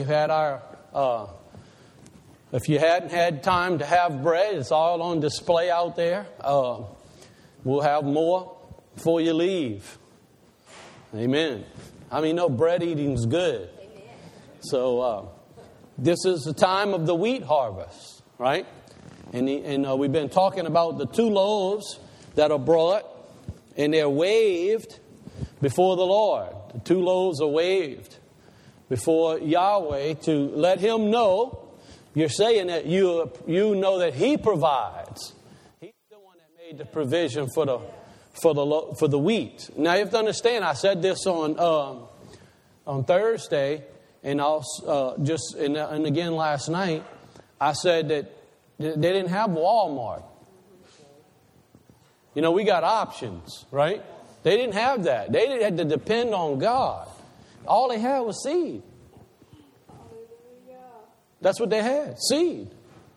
we've had our, if you hadn't had time to have bread, it's all on display out there. We'll have more before you leave. Amen. I mean, no, bread eating's good. Amen. So this is the time of the wheat harvest, right? And we've been talking about the 2 loaves that are brought, and they're waved before the Lord. The 2 loaves are waved before Yahweh to let Him know. You're saying that you know that He provides. He's the one that made the provision for the wheat. Now you have to understand. I said this on Thursday, and and again last night. I said that they didn't have Walmart. You know, we got options, right? They didn't have that. They had to depend on God. All they had was seed. That's what they had, seed.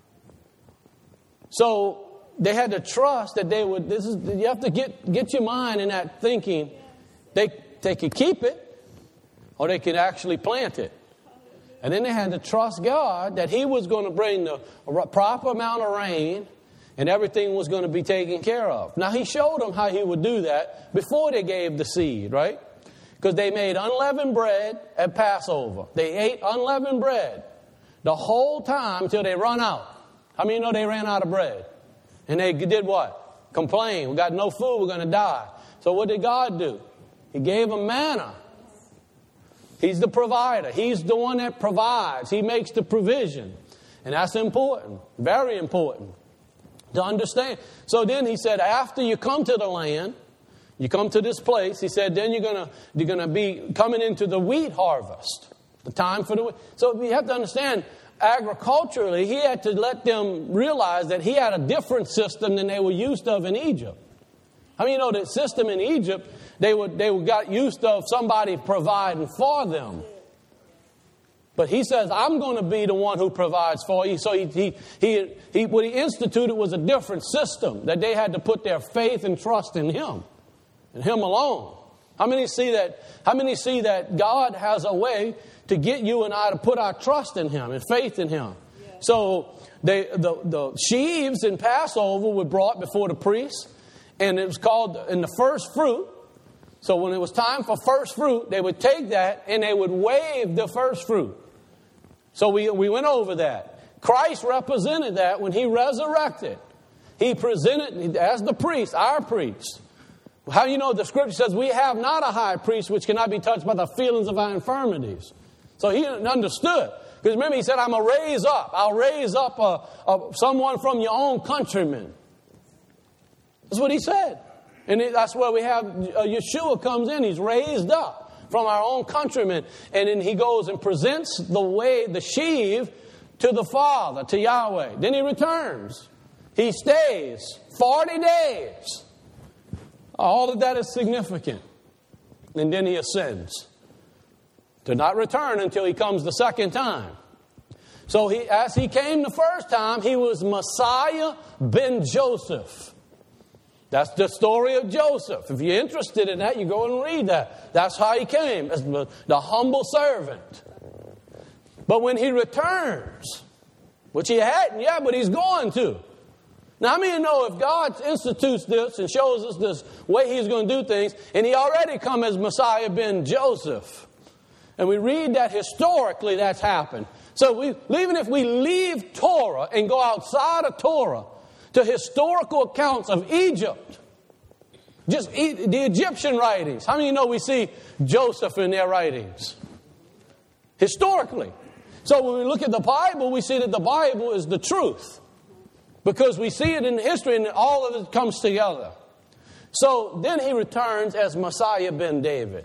So they had to trust that they would. You have to get your mind in that thinking. They could keep it, or they could actually plant it. And then they had to trust God that He was going to bring the proper amount of rain, and everything was going to be taken care of. Now He showed them how He would do that before they gave the seed, right? Because they made unleavened bread at Passover. They ate unleavened bread the whole time until they run out. How many know they ran out of bread? And they did what? Complain. We got no food. We're going to die. So what did God do? He gave them manna. He's the provider. He's the one that provides. He makes the provision. And that's important. Very important to understand. So then He said, after you come to the land, you come to this place, He said, then you're going to be coming into the wheat harvest. The time for the wheat. So you have to understand, agriculturally, He had to let them realize that He had a different system than they were used to in Egypt. I mean, you know, the system in Egypt, they got used to somebody providing for them. But He says, I'm going to be the one who provides for you. So what He instituted was a different system, that they had to put their faith and trust in Him and Him alone. How many see that God has a way to get you and I to put our trust in Him and faith in Him? Yeah. So the sheaves in Passover were brought before the priest, and it was called in the first fruit. So when it was time for first fruit, they would take that and they would wave the first fruit. So we went over that. Christ represented that when He resurrected. He presented as the priest, our priest. How do you know the Scripture says we have not a high priest which cannot be touched by the feelings of our infirmities? So He understood. Because remember, He said, I'll raise up someone from your own countrymen. That's what He said. And that's where we have Yeshua comes in. He's raised up from our own countrymen. And then He goes and presents the sheaf to the Father, to Yahweh. Then He returns. He stays 40 days. All of that is significant. And then He ascends to not return until He comes the second time. So as He came the first time, He was Messiah ben Joseph. That's the story of Joseph. If you're interested in that, you go and read that. That's how He came, as the humble servant. But when He returns, which He hadn't yet, but He's going to. Now, how many know if God institutes this and shows us this way He's going to do things, and He already come as Messiah ben Joseph, and we read that historically that's happened. So even if we leave Torah and go outside of Torah to historical accounts of Egypt, just the Egyptian writings. How many know we see Joseph in their writings? Historically. So when we look at the Bible, we see that the Bible is the truth. Because we see it in history and all of it comes together. So then He returns as Messiah ben David.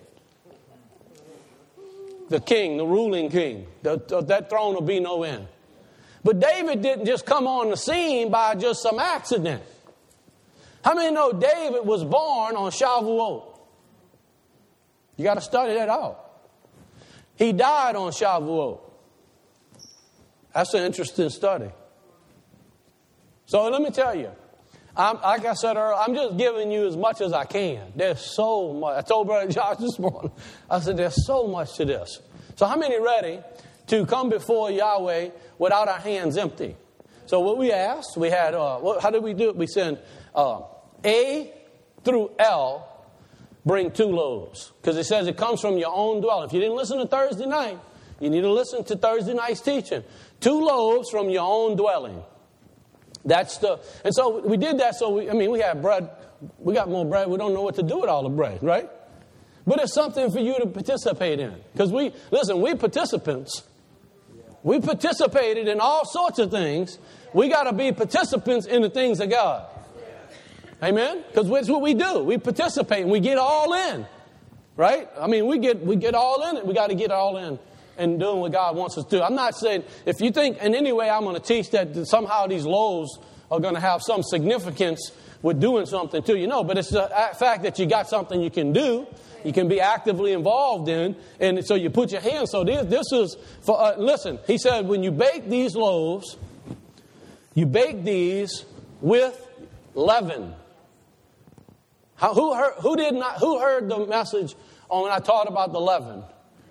The king, the ruling king. That throne will be no end. But David didn't just come on the scene by just some accident. How many know David was born on Shavuot? You got to study that out. He died on Shavuot. That's an interesting study. So let me tell you, like I said earlier, I'm just giving you as much as I can. There's so much. I told Brother Josh this morning, I said, there's so much to this. So how many ready to come before Yahweh without our hands empty. So what we asked, we had, how did we do it? We said A through L bring 2 loaves. Because it says it comes from your own dwelling. If you didn't listen to Thursday night, you need to listen to Thursday night's teaching. 2 loaves from your own dwelling. And so we did that. So we had bread. We got more bread. We don't know what to do with all the bread, right? But it's something for you to participate in. Because we're participants. We participated in all sorts of things. We got to be participants in the things of God. Amen? Because that's what we do. We participate and we get all in. Right? We get all in it. We got to get all in and doing what God wants us to do. I'm not saying, if you think in any way I'm going to teach that somehow these loaves are going to have some significance with doing something to you. No, but it's the fact that you got something you can do. You can be actively involved in, and so you put your hands. So this is for. Listen, he said, when you bake these loaves, you bake these with leaven. Who heard the message on when I taught about the leaven?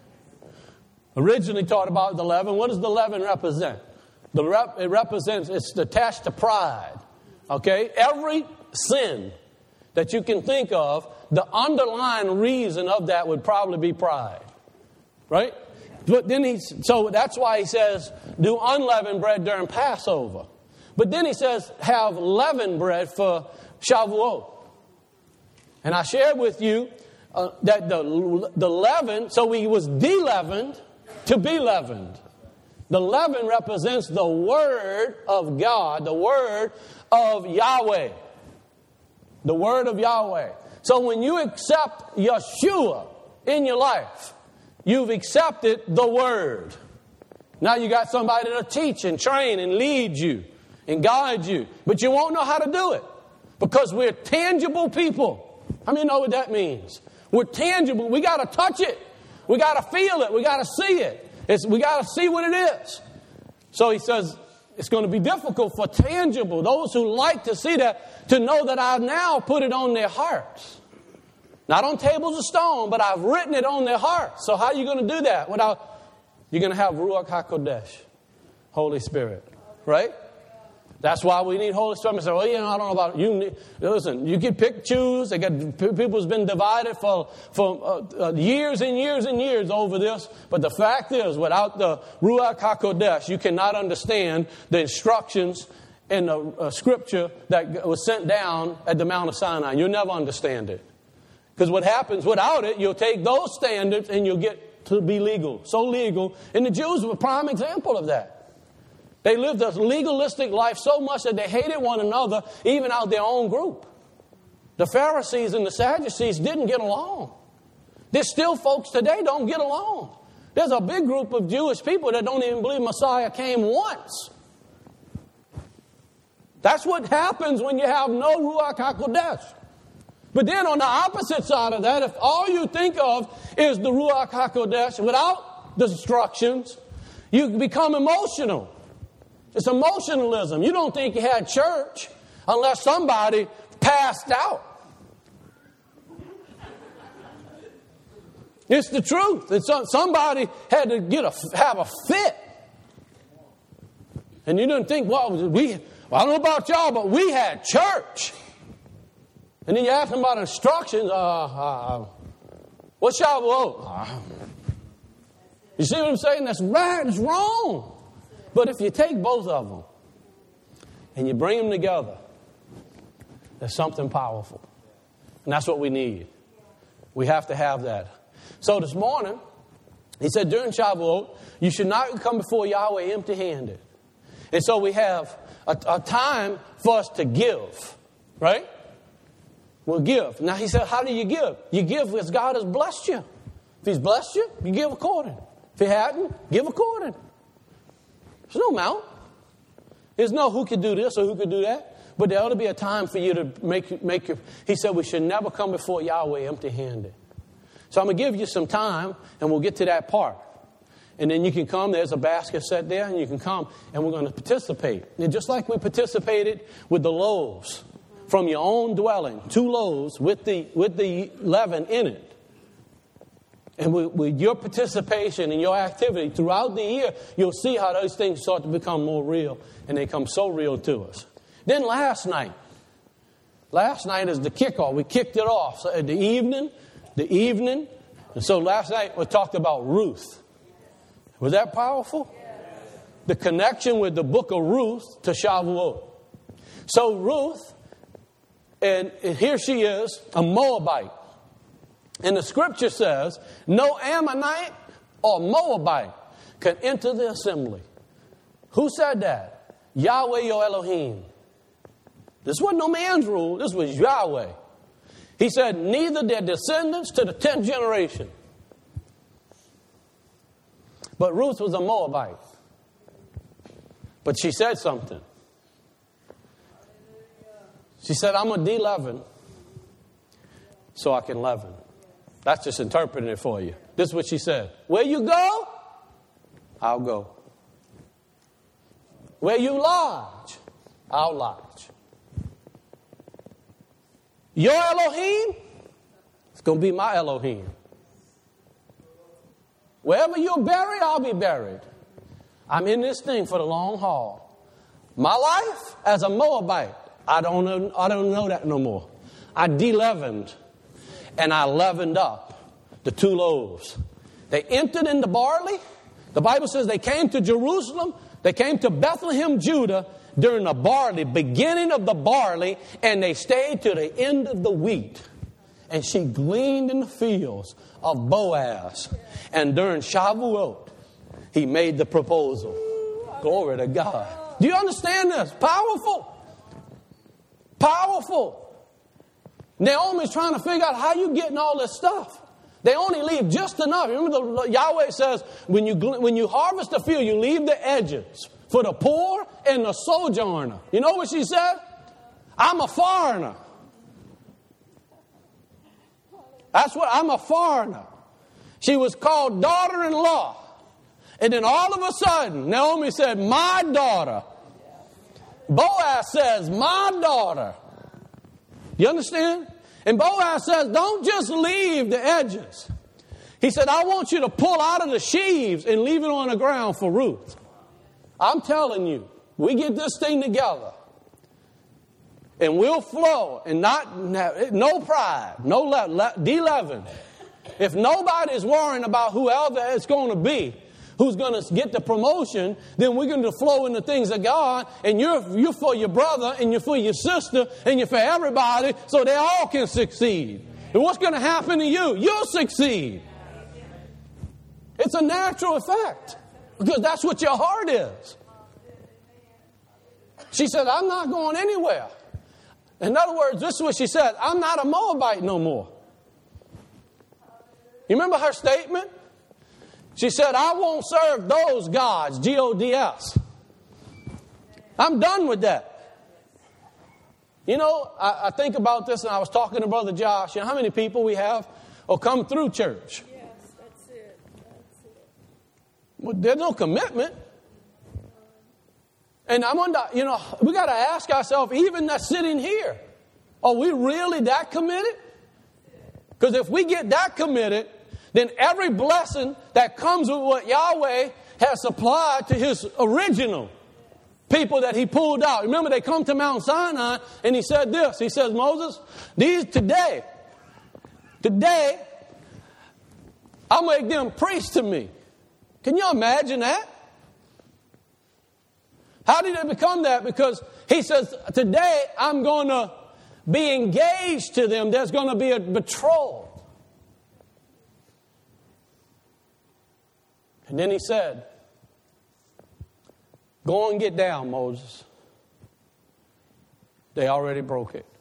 Originally taught about the leaven. What does the leaven represent? It represents, it's attached to pride. Okay, every sin that you can think of, the underlying reason of that would probably be pride. Right? But then so that's why he says, do unleavened bread during Passover. But then he says, have leavened bread for Shavuot. And I shared with you that the leaven, so he was de-leavened to be leavened. The leaven represents the Word of God, the Word of Yahweh. The Word of Yahweh. So when you accept Yeshua in your life, you've accepted the Word. Now you got somebody to teach and train and lead you and guide you. But you won't know how to do it because we're tangible people. How many know what that means? We're tangible. We got to touch it. We got to feel it. We got to see it. We got to see what it is. So he says it's going to be difficult for tangible, those who like to see that, to know that I've now put it on their hearts. Not on tables of stone, but I've written it on their hearts. So how are you going to do that? You're going to have Ruach HaKodesh, Holy Spirit. Right? That's why we need Holy Spirit. I say, well, I don't know about you. Listen, you can pick, choose. People's been divided for years and years and years over this. But the fact is, without the Ruach HaKodesh, you cannot understand the instructions in the scripture that was sent down at the Mount of Sinai. You'll never understand it. Because what happens without it, you'll take those standards and you'll get to be legal. So legal. And the Jews were a prime example of that. They lived a legalistic life so much that they hated one another, even out their own group. The Pharisees and the Sadducees didn't get along. There's still folks today don't get along. There's a big group of Jewish people that don't even believe Messiah came once. That's what happens when you have no Ruach HaKodesh. But then on the opposite side of that, if all you think of is the Ruach HaKodesh without the instructions, you become emotional. It's emotionalism. You don't think you had church unless somebody passed out. It's the truth. Somebody had to have a fit. And you didn't think, well, I don't know about y'all, but we had church. And then you ask them about instructions. What's Shavuot? You see what I'm saying? That's right. It's wrong. But if you take both of them and you bring them together, there's something powerful. And that's what we need. We have to have that. So this morning, he said during Shavuot, you should not come before Yahweh empty-handed. And so we have a time for us to give, right? We'll give. Now he said, how do you give? You give because God has blessed you. If He's blessed you, you give according. If He hadn't, give according. There's no amount. There's no who could do this or who could do that. But there ought to be a time for you to make your... He said we should never come before Yahweh empty-handed. So I'm going to give you some time, and we'll get to that part. And then you can come. There's a basket set there, and you can come, and we're going to participate. And just like we participated with the loaves from your own dwelling, 2 loaves with the leaven in it. And with your participation and your activity throughout the year, you'll see how those things start to become more real. And they come so real to us. Then last night is the kickoff. We kicked it off. So at the evening. And so last night we talked about Ruth. Was that powerful? The connection with the book of Ruth to Shavuot. So Ruth, and here she is, a Moabite. And the scripture says, no Ammonite or Moabite can enter the assembly. Who said that? Yahweh your Elohim. This wasn't no man's rule. This was Yahweh. He said, neither their descendants to the 10th generation. But Ruth was a Moabite. But she said something. She said, I'm going to de-leaven so I can leaven. That's just interpreting it for you. This is what she said. Where you go, I'll go. Where you lodge, I'll lodge. Your Elohim, it's going to be my Elohim. Wherever you're buried, I'll be buried. I'm in this thing for the long haul. My life as a Moabite, I don't know that no more. I de-leavened and I leavened up the 2 loaves. They entered into barley. The Bible says they came to Jerusalem. They came to Bethlehem, Judah during the barley, beginning of the barley, and they stayed to the end of the wheat. And she gleaned in the fields of Boaz. And during Shavuot, he made the proposal. Glory to God. Do you understand this? Powerful. Powerful. Naomi's trying to figure out how you getting all this stuff. They only leave just enough. Remember, Yahweh says, when you harvest the field, you leave the edges for the poor and the sojourner. You know what she said? I'm a foreigner. I'm a foreigner. She was called daughter-in-law. And then all of a sudden, Naomi said, my daughter. Boaz says, my daughter. You understand? And Boaz says, don't just leave the edges. He said, I want you to pull out of the sheaves and leave it on the ground for Ruth. I'm telling you, we get this thing together. And we'll flow and no pride, no de-leaven. If nobody's worrying about whoever it's going to be, who's going to get the promotion, then we're going to flow in the things of God, and you're for your brother, and you're for your sister, and you're for everybody, so they all can succeed. And what's going to happen to you? You'll succeed. It's a natural effect, because that's what your heart is. She said, I'm not going anywhere. In other words, this is what she said, I'm not a Moabite no more. You remember her statement? She said, I won't serve those gods, G-O-D-S. I'm done with that. You know, I think about this, and I was talking to Brother Josh. You know how many people we have or come through church? Yes, that's it. Well, there's no commitment. And I wonder, you know, we got to ask ourselves, even that sitting here, are we really that committed? Because if we get that committed, then every blessing that comes with what Yahweh has supplied to his original people that he pulled out. Remember, they come to Mount Sinai, and he said this. He says, Moses, today, I'll make them priests to me. Can you imagine that? How did it become that? Because he says, today I'm going to be engaged to them. There's going to be a betrothal. And then he said, go and get down, Moses. They already broke it.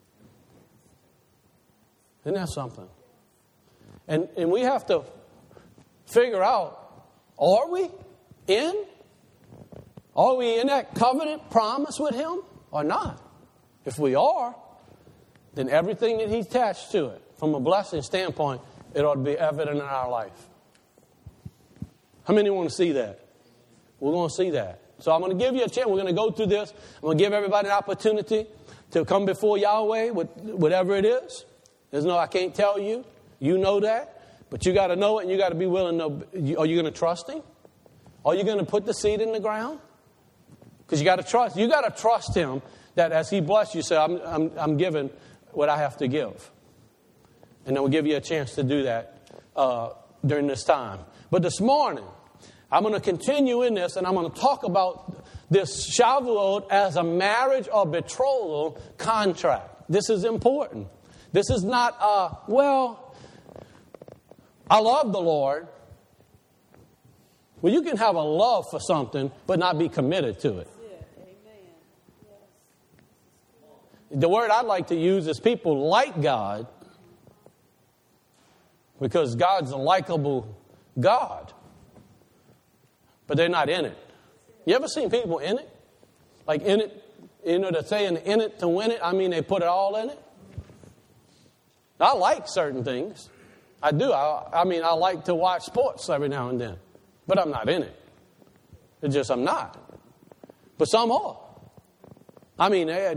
Isn't that something? And we have to figure out, are we in? Are we in that covenant promise with him or not? If we are, then everything that he's attached to it, from a blessing standpoint, it ought to be evident in our life. How many want to see that? We're going to see that. So I'm going to give you a chance. We're going to go through this. I'm going to give everybody an opportunity to come before Yahweh with whatever it is. There's no, I can't tell you. You know that. But you got to know it, and you got to be willing to. Are you going to trust him? Are you going to put the seed in the ground? Because you got to trust. You got to trust him that as he blesses you, say, I'm giving what I have to give. And then we'll give you a chance to do that during this time. But this morning, I'm going to continue in this, and I'm going to talk about this Shavuot as a marriage or betrothal contract. This is important. This is not, I love the Lord. Well, you can have a love for something, but not be committed to it. The word I'd like to use is people like God because God's a likable God. But they're not in it. You ever seen people in it? Like in it, they're saying in it to win it. I mean, they put it all in it. I like certain things. I do. I like to watch sports every now and then. But I'm not in it. It's just I'm not. But some are. I mean, they're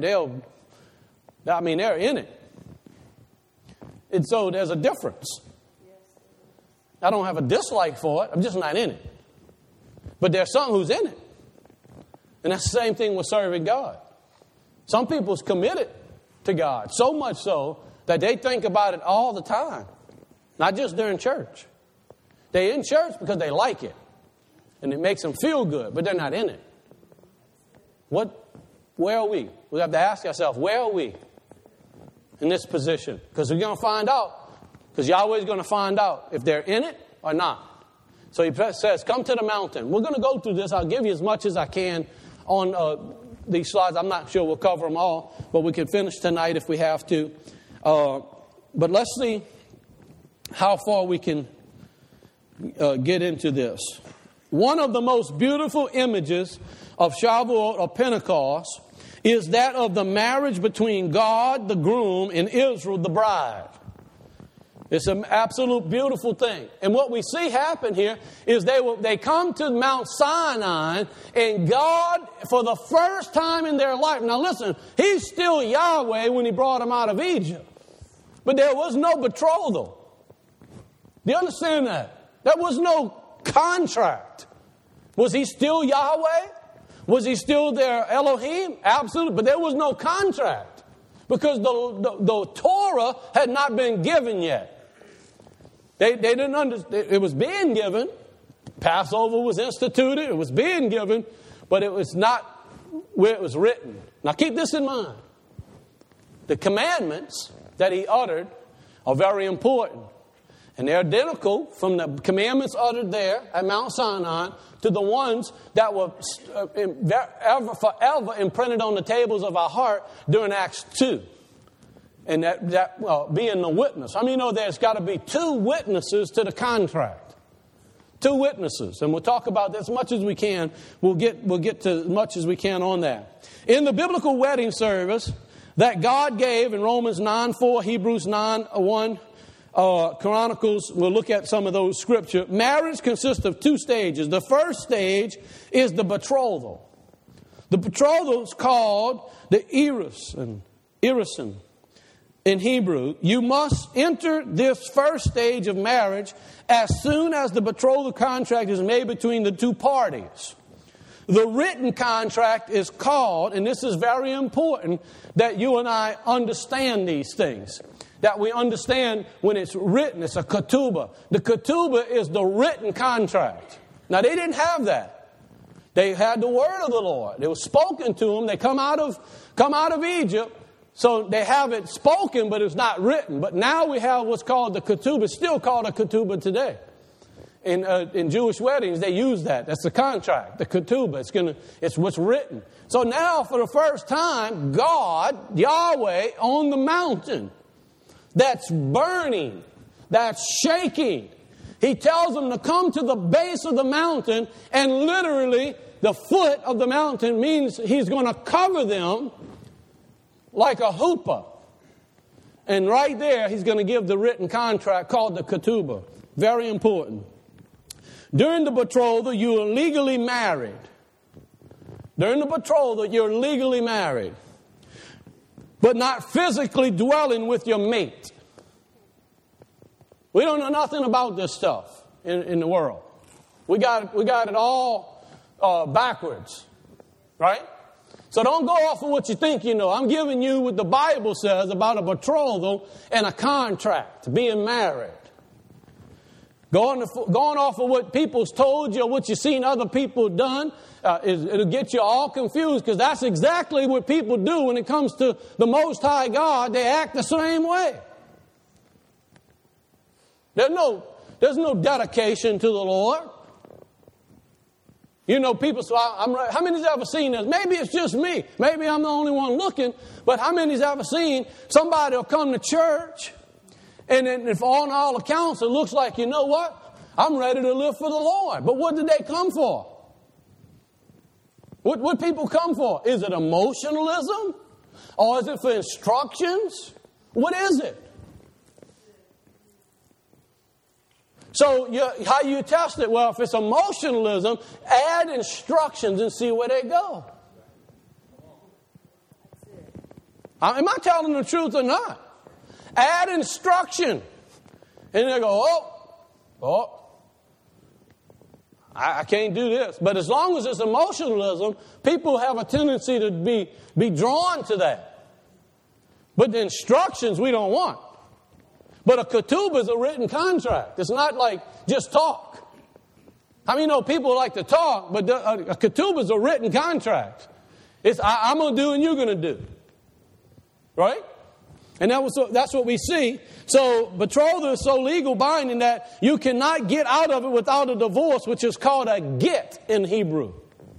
in it. And so there's a difference. I don't have a dislike for it. I'm just not in it. But there's some who's in it. And that's the same thing with serving God. Some people's committed to God, so much so that they think about it all the time. Not just during church. They're in church because they like it. And it makes them feel good, but they're not in it. Where are we? We have to ask ourselves, where are we in this position? Because we're going to find out. Because Yahweh's going to find out if they're in it or not. So he says, come to the mountain. We're going to go through this. I'll give you as much as I can on these slides. I'm not sure we'll cover them all, but we can finish tonight if we have to. But let's see how far we can get into this. One of the most beautiful images of Shavuot or Pentecost is that of the marriage between God, the groom, and Israel, the bride. It's an absolute beautiful thing. And what we see happen here is they come to Mount Sinai, and God, for the first time in their life, now listen, He's still Yahweh when He brought them out of Egypt. But there was no betrothal. Do you understand that? There was no contract. Was He still Yahweh? Was He still their Elohim? Absolutely. But there was no contract. Because the Torah had not been given yet. They didn't understand. It was being given. Passover was instituted. It was being given. But it was not where it was written. Now keep this in mind. The commandments that He uttered are very important. And they're identical from the commandments uttered there at Mount Sinai to the ones that were forever imprinted on the tables of our heart during Acts 2. And that being the witness. I mean, there's got to be 2 witnesses to the contract. 2 witnesses. And we'll talk about that as much as we can. We'll get to as much as we can on that. In the biblical wedding service that God gave in Romans 9:4, Hebrews 9:1, Chronicles, we'll look at some of those scripture. Marriage consists of 2 stages. The first stage is the betrothal. The betrothal is called the Erusin in Hebrew. You must enter this first stage of marriage as soon as the betrothal contract is made between the 2 parties. The written contract is called, and this is very important that you and I understand these things. That we understand when it's written, it's a ketubah. The ketubah is the written contract. Now, they didn't have that. They had the word of the Lord. It was spoken to them. They come out of Egypt, so they have it spoken, but it's not written. But now we have what's called the ketubah. It's still called a ketubah today. In Jewish weddings, they use that. That's the contract, the ketubah. It's what's written. So now, for the first time, God, Yahweh, on the mountain, that's burning, that's shaking. He tells them to come to the base of the mountain, and literally the foot of the mountain means He's going to cover them like a huppah. And right there, He's going to give the written contract called the ketubah. Very important. During the betrothal, you are legally married. During the betrothal, you're legally married, but not physically dwelling with your mate. We don't know nothing about this stuff in the world. We got it all backwards, right? So don't go off of what you think you know. I'm giving you what the Bible says about a betrothal and a contract, being married. Going off of what people's told you or what you've seen other people done, it'll get you all confused, because that's exactly what people do when it comes to the Most High God. They act the same way. There's no dedication to the Lord. You know, people say, how many's ever seen this? Maybe it's just me. Maybe I'm the only one looking. But how many's ever seen somebody will come to church, and then if on all accounts it looks like, you know what? I'm ready to live for the Lord. But what did they come for? What people come for? Is it emotionalism? Or is it for instructions? What is it? So how you test it? Well, if it's emotionalism, add instructions and see where they go. Am I telling the truth or not? Add instruction. And they go, I can't do this. But as long as it's emotionalism, people have a tendency to be drawn to that. But the instructions we don't want. But a ketubah is a written contract. It's not like just talk. I mean, people like to talk, but a ketubah is a written contract. It's I'm going to do and you're going to do. Right? And that's what we see. So betrothal is so legal binding that you cannot get out of it without a divorce, which is called a get in Hebrew.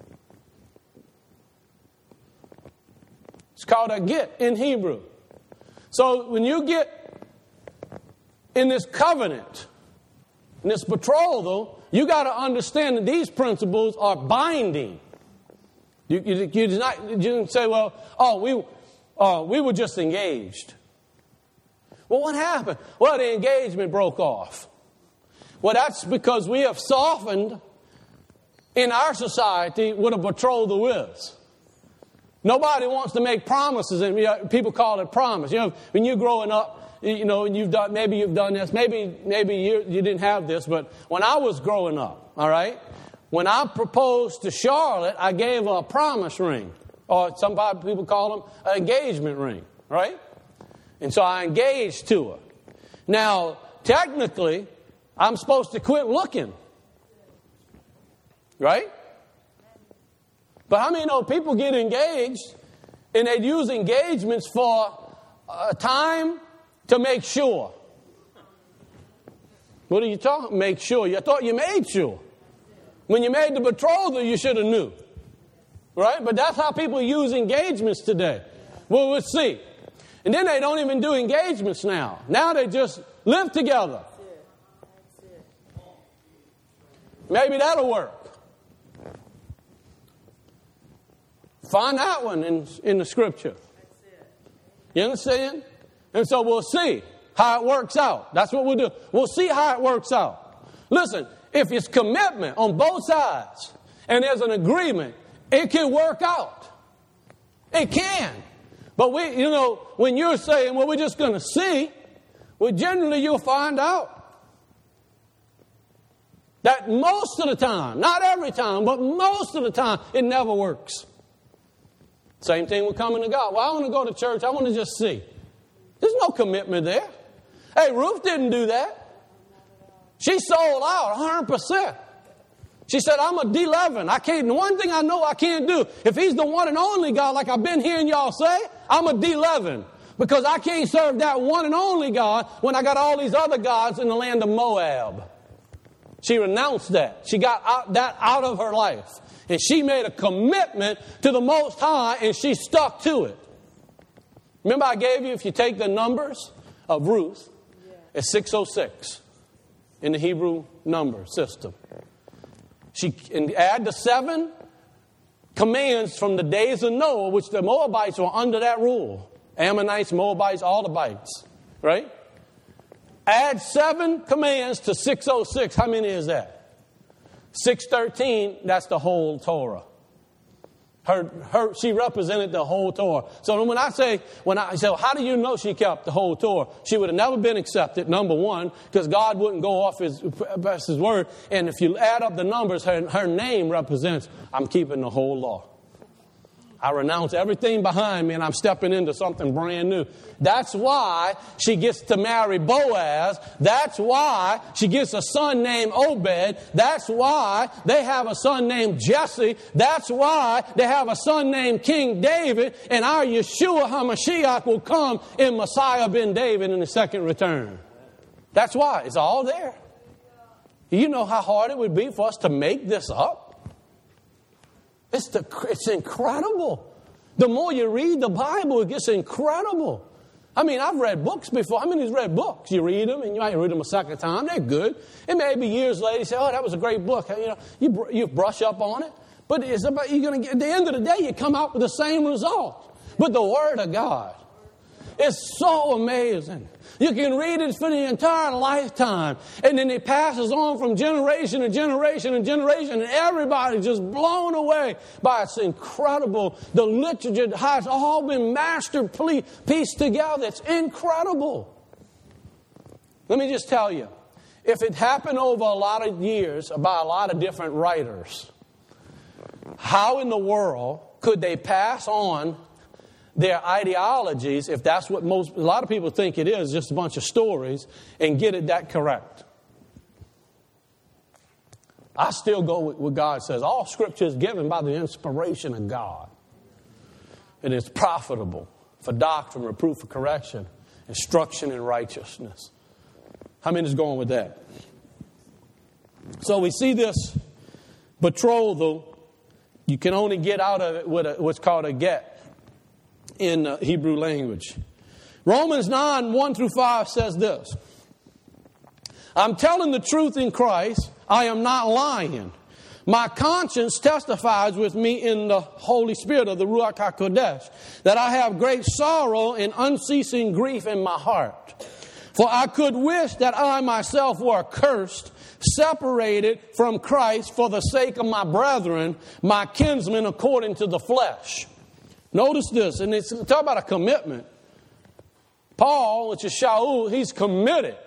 It's called a get in Hebrew. So when you get in this covenant, in this betrothal, you got to understand that these principles are binding. You didn't say, we were just engaged. Well, what happened? Well, the engagement broke off. Well, that's because we have softened in our society what a betrothal is. Nobody wants to make promises, and people call it promise. When you're growing up, maybe you've done this, maybe you didn't have this, but when I was growing up, all right, when I proposed to Charlotte, I gave her a promise ring, or some people call them an engagement ring, right? And so I engaged to her. Now, technically, I'm supposed to quit looking, right? But how many know people get engaged and they use engagements for a time to make sure? What are you talking? Make sure. I thought you made sure. When you made the betrothal, you should have knew. Right? But that's how people use engagements today. Well, let's see. And then they don't even do engagements now. Now they just live together. Maybe that'll work. Find that one in the scripture. You understand? And so we'll see how it works out. That's what we'll do. We'll see how it works out. Listen, if it's commitment on both sides and there's an agreement, it can work out. It can. But when you're saying, well, we're just going to see, well, generally you'll find out that most of the time, not every time, but most of the time, it never works. Same thing with coming to God. Well, I want to go to church. I want to just see. There's no commitment there. Hey, Ruth didn't do that. She sold out 100%. She said, I'm a D11. I can't. The one thing I know I can't do, if he's the one and only God, like I've been hearing y'all say, I'm a D11. Because I can't serve that one and only God when I got all these other gods in the land of Moab. She renounced that. She got that out of her life. And she made a commitment to the Most High, and she stuck to it. Remember I gave you, if you take the numbers of Ruth, it's 606 in the Hebrew number system. And add the 7 commands from the days of Noah, which the Moabites were under that rule. Ammonites, Moabites, all the bites. Right? Add 7 commands to 606. How many is that? 613, that's the whole Torah. She represented the whole Torah. So when I say, how do you know she kept the whole Torah? She would have never been accepted, number one, because God wouldn't go off his word. And if you add up the numbers, her name represents, I'm keeping the whole law. I renounce everything behind me and I'm stepping into something brand new. That's why she gets to marry Boaz. That's why she gets a son named Obed. That's why they have a son named Jesse. That's why they have a son named King David. And our Yeshua HaMashiach will come in Messiah ben David in the second return. That's why. It's all there. You know how hard it would be for us to make this up? It's incredible. The more you read the Bible, it gets incredible. I mean, I've read books before. How many's read books? You read them, and you might read them a second time. They're good. And maybe years later, you say, oh, that was a great book. You brush up on it. But it's about, you're going to get, at the end of the day, you come out with the same result. But the Word of God is so amazing. You can read it for the entire lifetime. And then it passes on from generation to generation and generation. And everybody's just blown away by its incredible, the literature, how it's all been pieced together. It's incredible. Let me just tell you, if it happened over a lot of years by a lot of different writers, how in the world could they pass on their ideologies, if that's what a lot of people think it is, just a bunch of stories, and get it that correct? I still go with what God says. All Scripture is given by the inspiration of God. It is profitable for doctrine, reproof, for correction, instruction in righteousness. How many is going with that? So we see this betrothal. You can only get out of it with what's called a get in the Hebrew language. Romans 9, 1 through 5 says this. I'm telling the truth in Christ. I am not lying. My conscience testifies with me in the Holy Spirit of the Ruach HaKodesh that I have great sorrow and unceasing grief in my heart. For I could wish that I myself were accursed, separated from Christ for the sake of my brethren, my kinsmen according to the flesh. Notice this, and it's talk about a commitment. Paul, which is Shaul, he's committed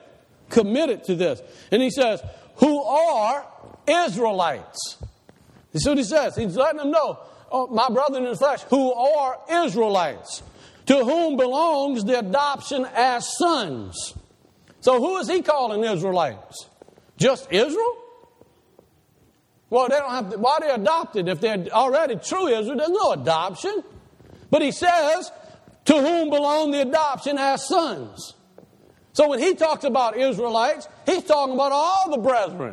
to this. And he says, who are Israelites. This is what he says. He's letting them know, my brethren in the flesh, who are Israelites, to whom belongs the adoption as sons. So who is he calling Israelites? Just Israel? Well, they don't have to, why are they adopted? If they're already true Israel, there's no adoption. But he says, to whom belong the adoption as sons. So when he talks about Israelites, he's talking about all the brethren.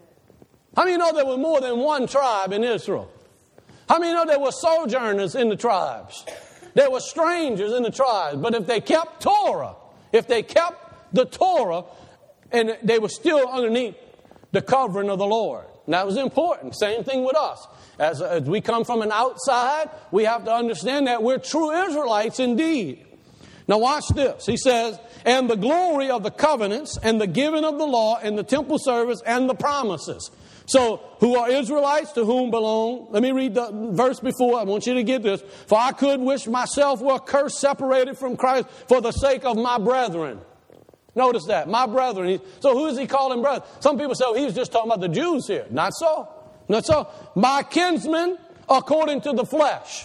How many know there was more than one tribe in Israel? How many know there were sojourners in the tribes? There were strangers in the tribes. But if they kept Torah, if they kept the Torah, and they were still underneath the covering of the Lord. And that was important. Same thing with us. As we come from an outside, we have to understand that we're true Israelites indeed. Now watch this. He says, and the glory of the covenants and the giving of the law and the temple service and the promises. So, who are Israelites, to whom belong? Let me read the verse before. I want you to get this. For I could wish myself were cursed, separated from Christ for the sake of my brethren. Notice that. My brethren. So who is he calling brethren? Some people say, he was just talking about the Jews here. Not so. Not so. My kinsmen according to the flesh.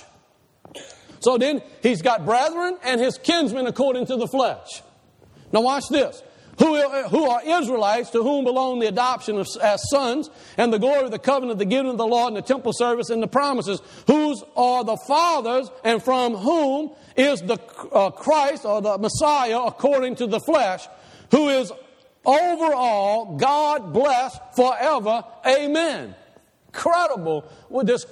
So then he's got brethren and his kinsmen according to the flesh. Now watch this. Who are Israelites, to whom belong the adoption as sons and the glory of the covenant, the giving of the law and the temple service and the promises, whose are the fathers and from whom is the Christ or the Messiah according to the flesh, who is over all, God bless forever. Amen. Incredible with this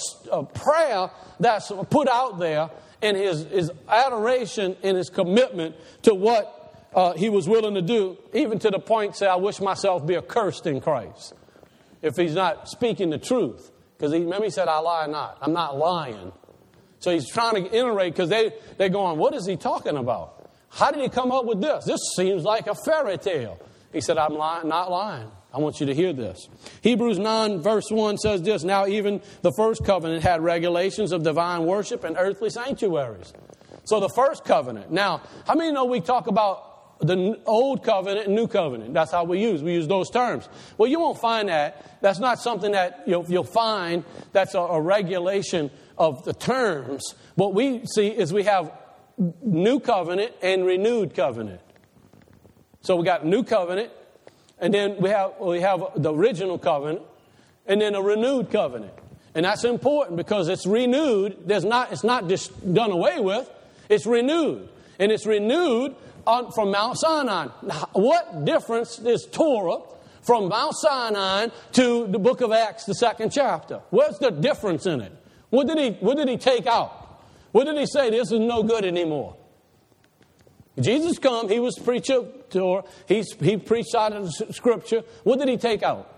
prayer that's put out there in his adoration and his commitment to what he was willing to do, even to the point, say, I wish myself be accursed in Christ. If he's not speaking the truth. Because remember he said, I lie not. I'm not lying. So he's trying to iterate because they're going, what is he talking about? How did he come up with this? This seems like a fairy tale. He said, I'm lying, not lying. I want you to hear this. Hebrews 9 verse 1 says this, now even the first covenant had regulations of divine worship and earthly sanctuaries. So the first covenant. Now, how many know we talk about the old covenant and new covenant? That's how we use those terms. Well, you won't find that. That's not something that you'll find that's a regulation of the terms. What we see is we have new covenant and renewed covenant. So we got new covenant, and then we have the original covenant, and then a renewed covenant. And that's important because it's renewed. It's not just done away with. It's renewed. And it's renewed from Mount Sinai. Now, what difference is Torah from Mount Sinai to the book of Acts, the 2nd chapter? What's the difference in it? What did he take out? What did he say? This is no good anymore. Jesus come, he was preacher Torah. He preached out of the Scripture. What did he take out?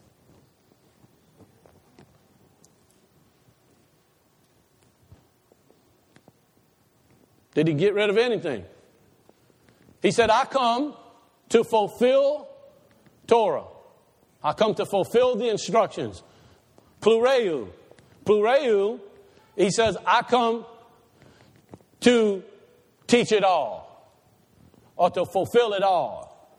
Did he get rid of anything? He said, I come to fulfill Torah. I come to fulfill the instructions. Plureu. Plureu, he says, I come to teach it all. Or to fulfill it all.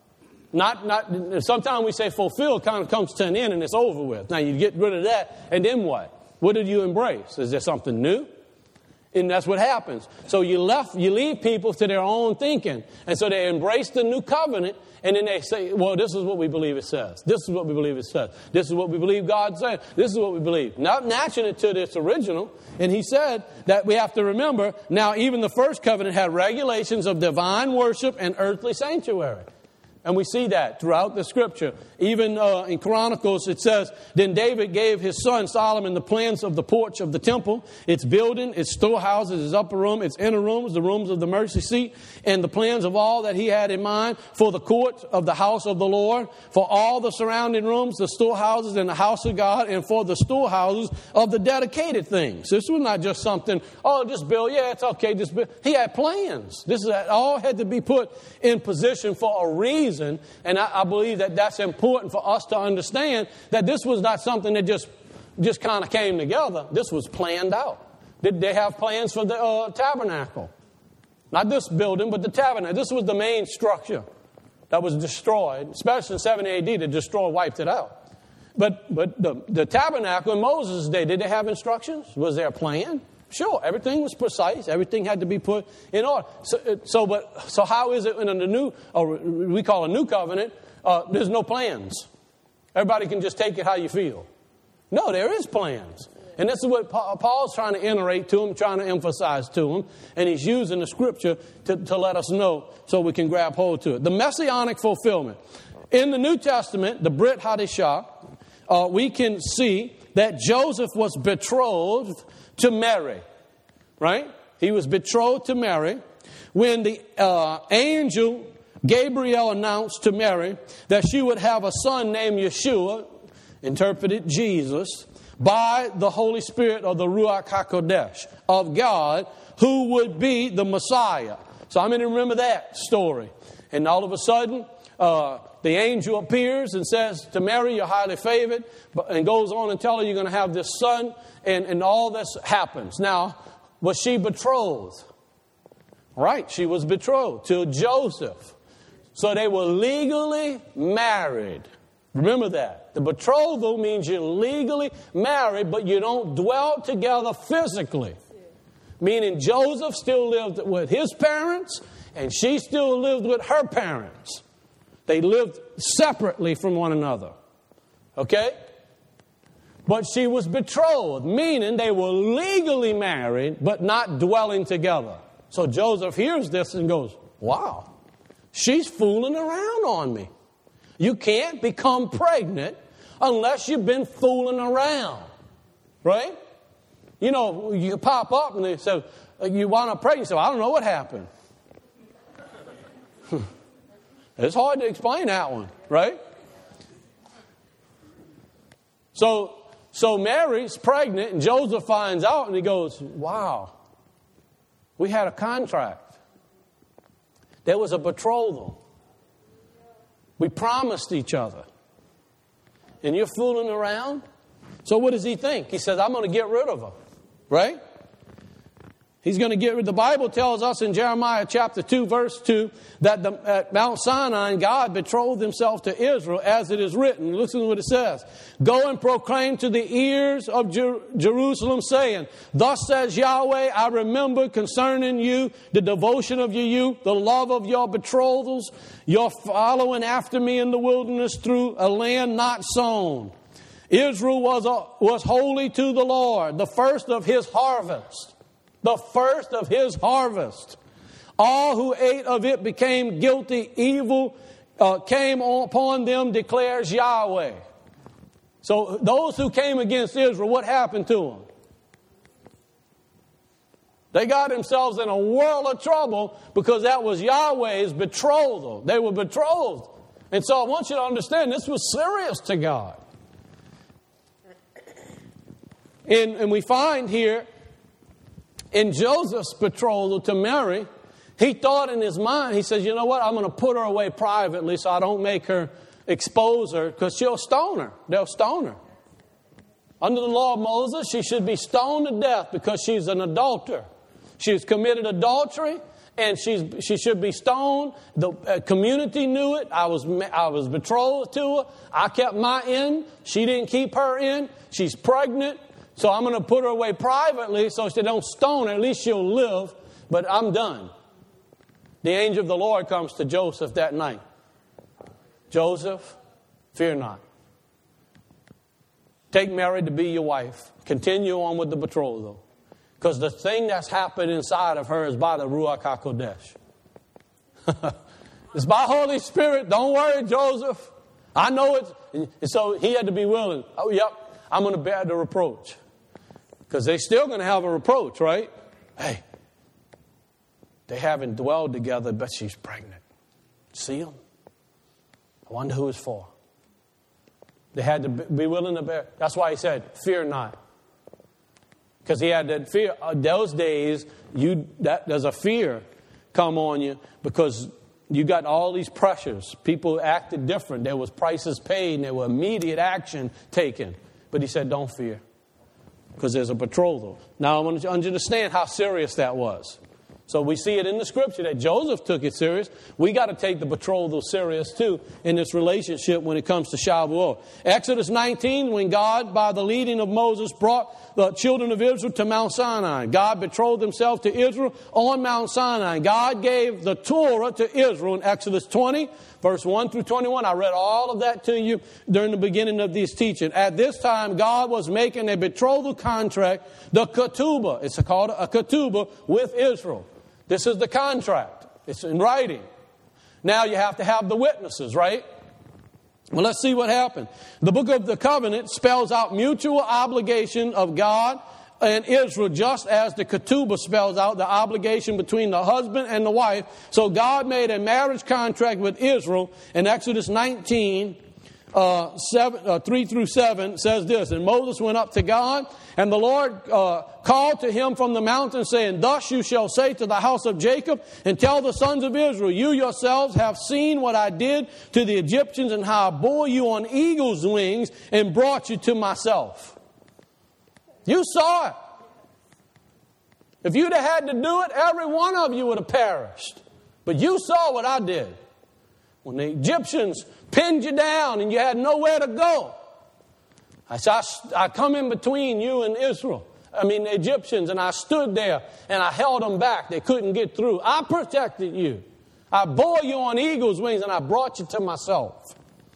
Sometimes we say fulfill kind of comes to an end and it's over with. Now you get rid of that, and then what? What did you embrace? Is there something new? And that's what happens. So you leave people to their own thinking. And so they embrace the new covenant, and then they say, well, this is what we believe it says. This is what we believe it says. This is what we believe God said. This is what we believe. Not matching it to this original. And he said that we have to remember, now even the first covenant had regulations of divine worship and earthly sanctuary. And we see that throughout the Scripture. Even in Chronicles, it says, then David gave his son Solomon the plans of the porch of the temple, its building, its storehouses, its upper room, its inner rooms, the rooms of the mercy seat, and the plans of all that he had in mind for the court of the house of the Lord, for all the surrounding rooms, the storehouses, and the house of God, and for the storehouses of the dedicated things. This was not just something, just build, yeah, it's okay, just build. He had plans. All had to be put in position for a reason. And I believe that that's important for us to understand that this was not something that just kind of came together. This was planned out. Did they have plans for the tabernacle? Not this building, but the tabernacle. This was the main structure that was destroyed, especially in 70 AD. The destroyer wiped it out. But the tabernacle in Moses' day, did they have instructions? Was there a plan? Sure, everything was precise. Everything had to be put in order. So how is it in the new, or we call a new covenant, there's no plans? Everybody can just take it how you feel. No, there is plans. And this is what Paul's trying to iterate to them, trying to emphasize to them. And he's using the Scripture to let us know so we can grab hold to it. The messianic fulfillment. In the New Testament, the Brit Hadashah, we can see that Joseph was betrothed to Mary, right? He was betrothed to Mary when the angel Gabriel announced to Mary that she would have a son named Yeshua, interpreted Jesus, by the Holy Spirit or the Ruach HaKodesh of God, who would be the Messiah. So I'm going to remember that story. And all of a sudden, the angel appears and says to Mary, you're highly favored, and goes on and tells her you're going to have this son, and all this happens. Now, was she betrothed? Right, she was betrothed to Joseph. So they were legally married. Remember that. The betrothal means you're legally married, but you don't dwell together physically. Meaning Joseph still lived with his parents, and she still lived with her parents. They lived separately from one another. Okay? But she was betrothed, meaning they were legally married, but not dwelling together. So Joseph hears this and goes, wow, she's fooling around on me. You can't become pregnant unless you've been fooling around. Right? You know, you pop up and they say, you want to pregnant? You say, I don't know what happened. It's hard to explain that one, right? So Mary's pregnant, and Joseph finds out, and he goes, wow, we had a contract. There was a betrothal. We promised each other. and you're fooling around. So what does he think? He says, I'm going to get rid of her. Right? He's going to get rid. The Bible tells us in Jeremiah chapter 2, verse 2, that at Mount Sinai, God betrothed himself to Israel, as it is written. Listen to what it says. Go and proclaim to the ears of Jerusalem, saying, Thus says Yahweh, I remember concerning you the devotion of your youth, the love of your betrothals, your following after me in the wilderness through a land not sown. Israel was holy to the Lord, the first of his harvest. The first of his harvest. All who ate of it became guilty. Evil came upon them, declares Yahweh. So those who came against Israel, what happened to them? They got themselves in a world of trouble because that was Yahweh's betrothal. They were betrothed. And so I want you to understand this was serious to God. And we find here in Joseph's betrothal to Mary, he thought in his mind, he says, you know what, I'm going to put her away privately so I don't make her expose her because she'll stone her. They'll stone her. Under the law of Moses, she should be stoned to death because she's an adulterer. She's committed adultery and she should be stoned. The community knew it. I was betrothed to her. I kept my end. She didn't keep her end. She's pregnant. So I'm going to put her away privately so they don't stone her. At least she'll live. But I'm done. The angel of the Lord comes to Joseph that night. Joseph, fear not. Take Mary to be your wife. Continue on with the betrothal. Because the thing that's happened inside of her is by the Ruach HaKodesh. It's by Holy Spirit. Don't worry, Joseph. I know it. And so he had to be willing. Oh, yep, I'm going to bear the reproach. Because they're still going to have a reproach, right? Hey, they haven't dwelled together, but she's pregnant. See them? I wonder who it's for. They had to be willing to bear. That's why he said, fear not. Because he had that fear. Those days, there's a fear come on you because you got all these pressures. People acted different. There was prices paid and there was immediate action taken. But he said, don't fear. Because there's a betrothal. Now I want you to understand how serious that was. So we see it in the scripture that Joseph took it serious. We got to take the betrothal serious too in this relationship when it comes to Shavuot. Exodus 19, when God, by the leading of Moses, brought the children of Israel to Mount Sinai. God betrothed himself to Israel on Mount Sinai. God gave the Torah to Israel in Exodus 20, verse 1 through 21. I read all of that to you during the beginning of this teaching. At this time, God was making a betrothal contract, the ketubah. It's called a ketubah with Israel. This is the contract. It's in writing. Now you have to have the witnesses, right? Well, let's see what happened. The book of the covenant spells out mutual obligation of God and Israel, just as the ketubah spells out the obligation between the husband and the wife. So God made a marriage contract with Israel in Exodus 19, 3 through 7 says this. And Moses went up to God, and the Lord called to him from the mountain, saying, Thus you shall say to the house of Jacob, and tell the sons of Israel, you yourselves have seen what I did to the Egyptians, and how I bore you on eagle's wings and brought you to myself. You saw it. If you'd have had to do it, every one of you would have perished. But you saw what I did. When the Egyptians pinned you down and you had nowhere to go. I come in between you and the Egyptians, and I stood there and I held them back. They couldn't get through. I protected you. I bore you on eagle's wings and I brought you to myself.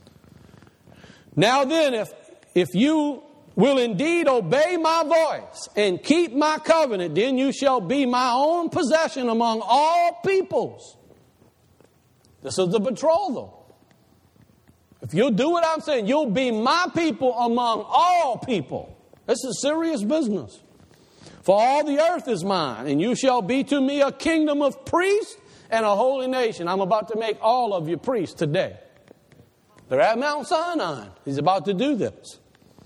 Now then, if you will indeed obey my voice and keep my covenant, then you shall be my own possession among all peoples. This is the betrothal. If you'll do what I'm saying, you'll be my people among all people. This is serious business. For all the earth is mine, and you shall be to me a kingdom of priests and a holy nation. I'm about to make all of you priests today. They're at Mount Sinai. He's about to do this.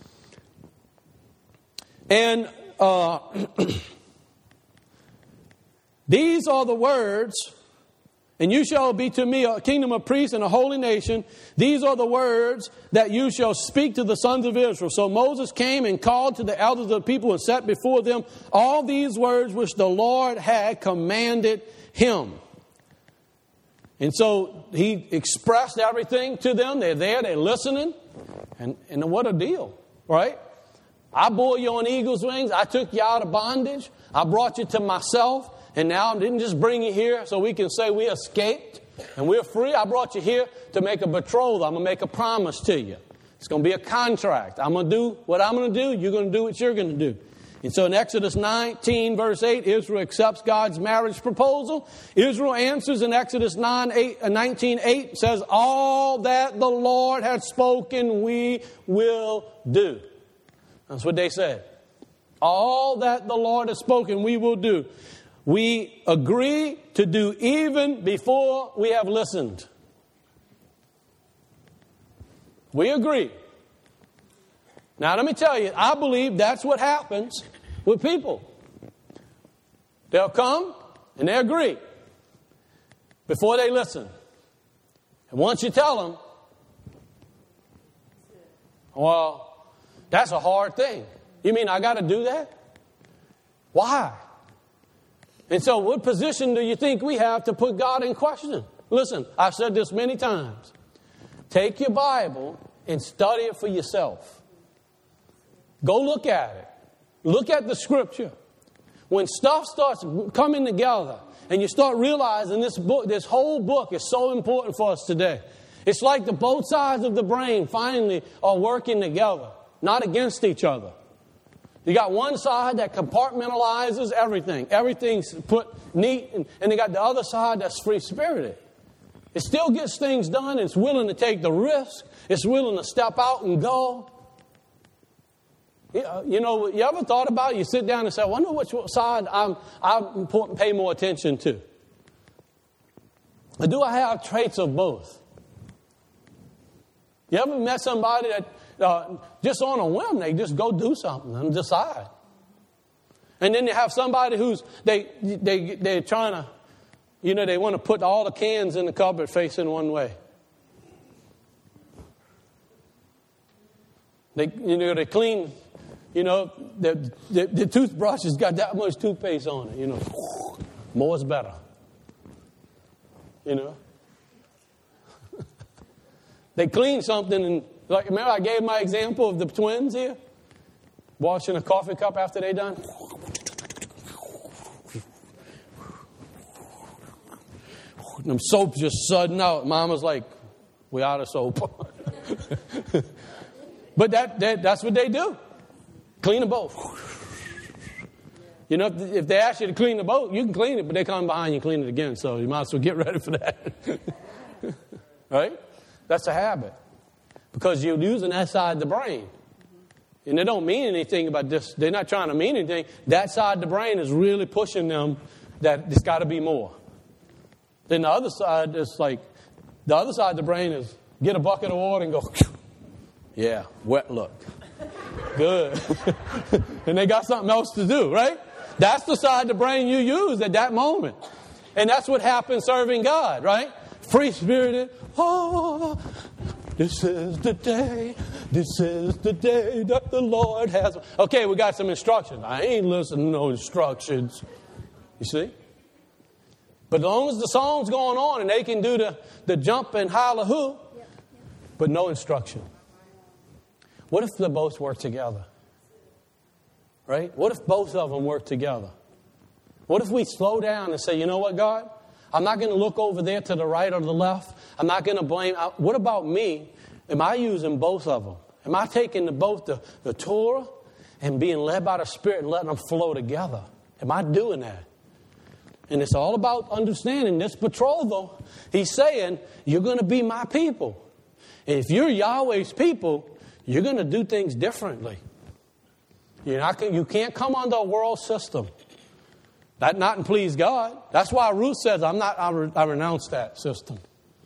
And these are the words And you shall be to me a kingdom of priests and a holy nation. These are the words that you shall speak to the sons of Israel. So Moses came and called to the elders of the people and set before them all these words which the Lord had commanded him. And so he expressed everything to them. They're there, they're listening. And what a deal, right? I bore you on eagle's wings. I took you out of bondage. I brought you to myself. And now I didn't just bring you here so we can say we escaped and we're free. I brought you here to make a betrothal. I'm going to make a promise to you. It's going to be a contract. I'm going to do what I'm going to do. You're going to do what you're going to do. And so in Exodus 19, verse 8, Israel accepts God's marriage proposal. Israel answers in Exodus 19:8, says, all that the Lord has spoken we will do. That's what they said. All that the Lord has spoken we will do. We agree to do even before we have listened. We agree. Now, let me tell you, I believe that's what happens with people. They'll come and they agree before they listen. And once you tell them, well, that's a hard thing. You mean I got to do that? Why? And so what position do you think we have to put God in question? Listen, I've said this many times. Take your Bible and study it for yourself. Go look at it. Look at the Scripture. When stuff starts coming together and you start realizing this whole book is so important for us today. It's like both sides of the brain finally are working together, not against each other. You got one side that compartmentalizes everything. Everything's put neat. And you got the other side that's free-spirited. It still gets things done. It's willing to take the risk. It's willing to step out and go. You know, you ever thought about it? You sit down and say, I wonder which side I'm pay more attention to. Or do I have traits of both? You ever met somebody that just on a whim, they just go do something and decide. And then you have somebody who's, they're trying to, you know, they want to put all the cans in the cupboard facing one way. They clean, you know, the toothbrush has got that much toothpaste on it, you know. More is better. You know. They clean something and, like, remember I gave my example of the twins here? Washing a coffee cup after they're done. Them soaps just sudding out. Mama's like, we out of soap. But that's what they do. Clean a boat. You know, if they ask you to clean the boat, you can clean it, but they come behind you and clean it again. So you might as well get ready for that. Right? That's a habit. Because you're using that side of the brain. And they don't mean anything about this. They're not trying to mean anything. That side of the brain is really pushing them that it's got to be more. Then the other side is like, the other side of the brain is get a bucket of water and go, yeah, wet look. Good. And they got something else to do, right? That's the side of the brain you use at that moment. And that's what happens serving God, right? Free-spirited. Oh, this is the day that the Lord has. Okay, we got some instructions. I ain't listening to no instructions. You see? But as long as the song's going on and they can do the jump and holla-hoo, but no instruction. What if they both work together? Right? What if both of them work together? What if we slow down and say, you know what, God? I'm not going to look over there to the right or the left. I'm not going to blame. What about me? Am I using both of them? Am I taking both the Torah and being led by the Spirit and letting them flow together? Am I doing that? And it's all about understanding this betrothal. He's saying, you're going to be my people. And if you're Yahweh's people, you're going to do things differently. You can't come under a world system. That not and please God. That's why Ruth says, I renounce that system.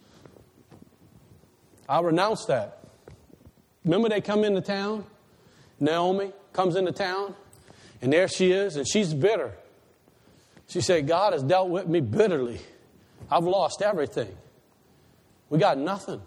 I renounce that. Remember they come into town? Naomi comes into town, and there she is, and she's bitter. She said, God has dealt with me bitterly. I've lost everything. We got nothing.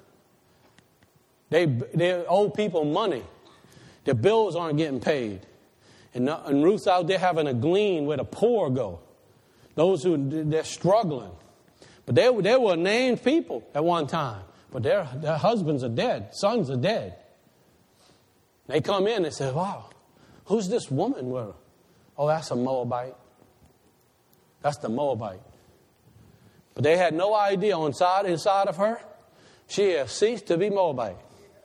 They owe people money. Their bills aren't getting paid. And Ruth's out there having a glean where the poor go. Those they're struggling. But they were named people at one time. But their husbands are dead. Sons are dead. They come in and say, wow, who's this woman with her? Oh, that's a Moabite. That's the Moabite. But they had no idea inside of her, she has ceased to be Moabite.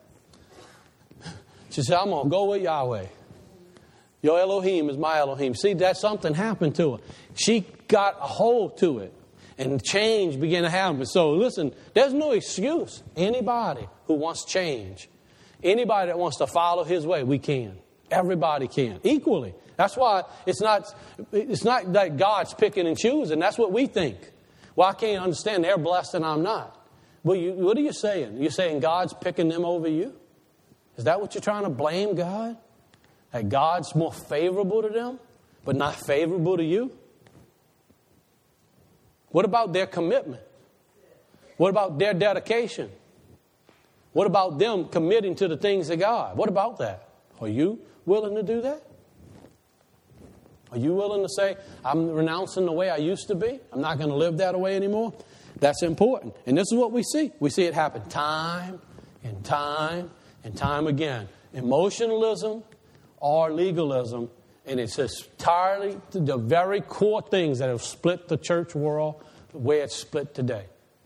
She said, I'm going to go with Yahweh. Your Elohim is my Elohim. See, that something happened to her. She got a hold to it. And change began to happen. So listen, there's no excuse. Anybody who wants change, anybody that wants to follow His way, we can. Everybody can. Equally. That's why it's not that God's picking and choosing. That's what we think. Well, I can't understand. They're blessed and I'm not. Well, what are you saying? You're saying God's picking them over you? Is that what you're trying to blame God? That God's more favorable to them, but not favorable to you? What about their commitment? What about their dedication? What about them committing to the things of God? What about that? Are you willing to do that? Are you willing to say, I'm renouncing the way I used to be? I'm not going to live that way anymore? That's important. And this is what we see. We see it happen time and time and time again. Emotionalism or legalism. And it's entirely the very core things that have split the church world the way it's split today.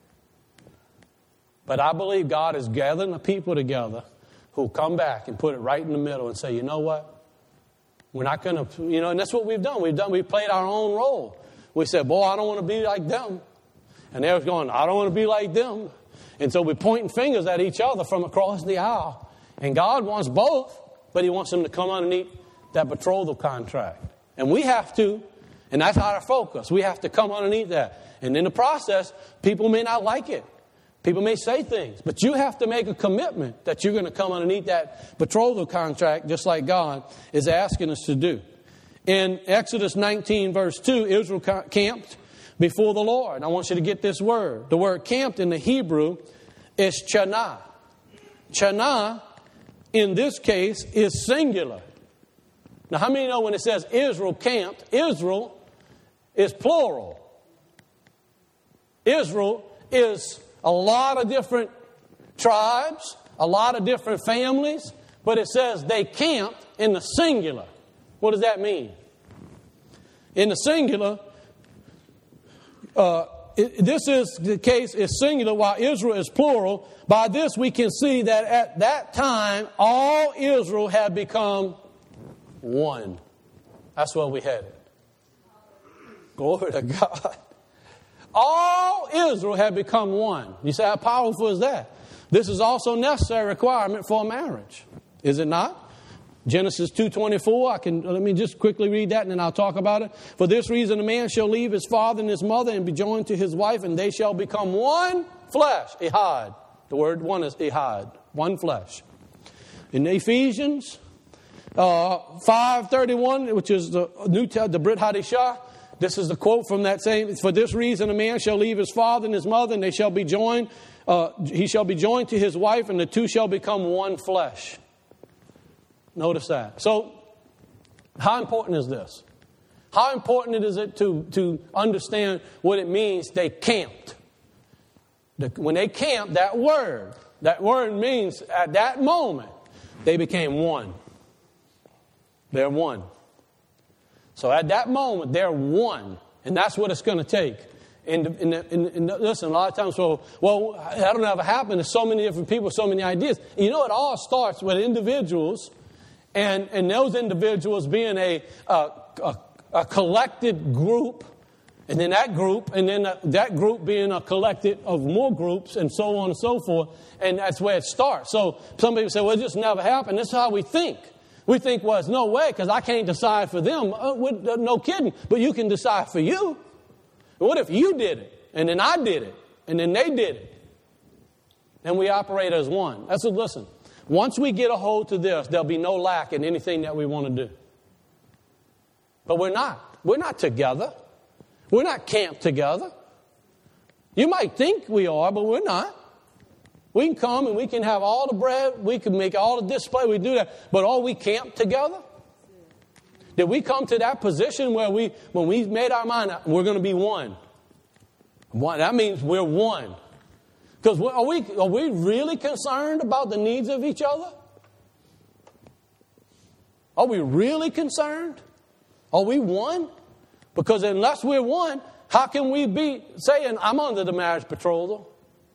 But I believe God is gathering the people together who come back and put it right in the middle and say, you know what? We're not going to, and that's what we've done. We've played our own role. We said, boy, I don't want to be like them. And they're going, I don't want to be like them. And so we're pointing fingers at each other from across the aisle. And God wants both, but He wants them to come underneath that betrothal contract. And we have to, and that's our focus. We have to come underneath that. And in the process, people may not like it. People may say things, but you have to make a commitment that you're going to come underneath that betrothal contract just like God is asking us to do. In Exodus 19, verse 2, Israel camped before the Lord. I want you to get this word. The word camped in the Hebrew is chanah. Chanah, in this case, is singular. Now, how many know when it says Israel camped, Israel is plural. Israel is a lot of different tribes, a lot of different families, but it says they camped in the singular. What does that mean? In the singular, this is the case is singular while Israel is plural. By this we can see that at that time all Israel had become one. That's where we headed. Glory to God. All Israel had become one. You say, how powerful is that? This is also a necessary requirement for a marriage. Is it not? Genesis 2:24. Let me just quickly read that and then I'll talk about it. For this reason a man shall leave his father and his mother and be joined to his wife, and they shall become one flesh. Ehad. The word one is ehad. One flesh. In Ephesians 5:31, which is the Brit Hadashah, this is the quote from that same. For this reason a man shall leave his father and his mother, and they shall be joined. He shall be joined to his wife, and the two shall become one flesh. Notice that. So, how important is this? How important is it to understand what it means they camped? When they camped, that word means at that moment, they became one. They're one. So at that moment, they're one. And that's what it's going to take. And listen, a lot of times, well, that'll never happen. There's so many different people, so many ideas. You know, it all starts with individuals, and those individuals being a collected group, and then that group, and then that group being a collected of more groups, and so on and so forth. And that's where it starts. So some people say, well, it just never happened. This is how we think. We think, well, it's no way because I can't decide for them. No kidding. But you can decide for you. What if you did it, and then I did it, and then they did it? And we operate as one. That's what, listen. Once we get a hold to this, there'll be no lack in anything that we want to do. But we're not. We're not together. We're not camped together. You might think we are, but we're not. We can come and we can have all the bread. We can make all the display. We do that. But are we camped together? Did we come to that position where when we made our mind up, we're going to be one? That means we're one. Because are we really concerned about the needs of each other? Are we really concerned? Are we one? Because unless we're one, how can we be saying, I'm under the marriage betrothal?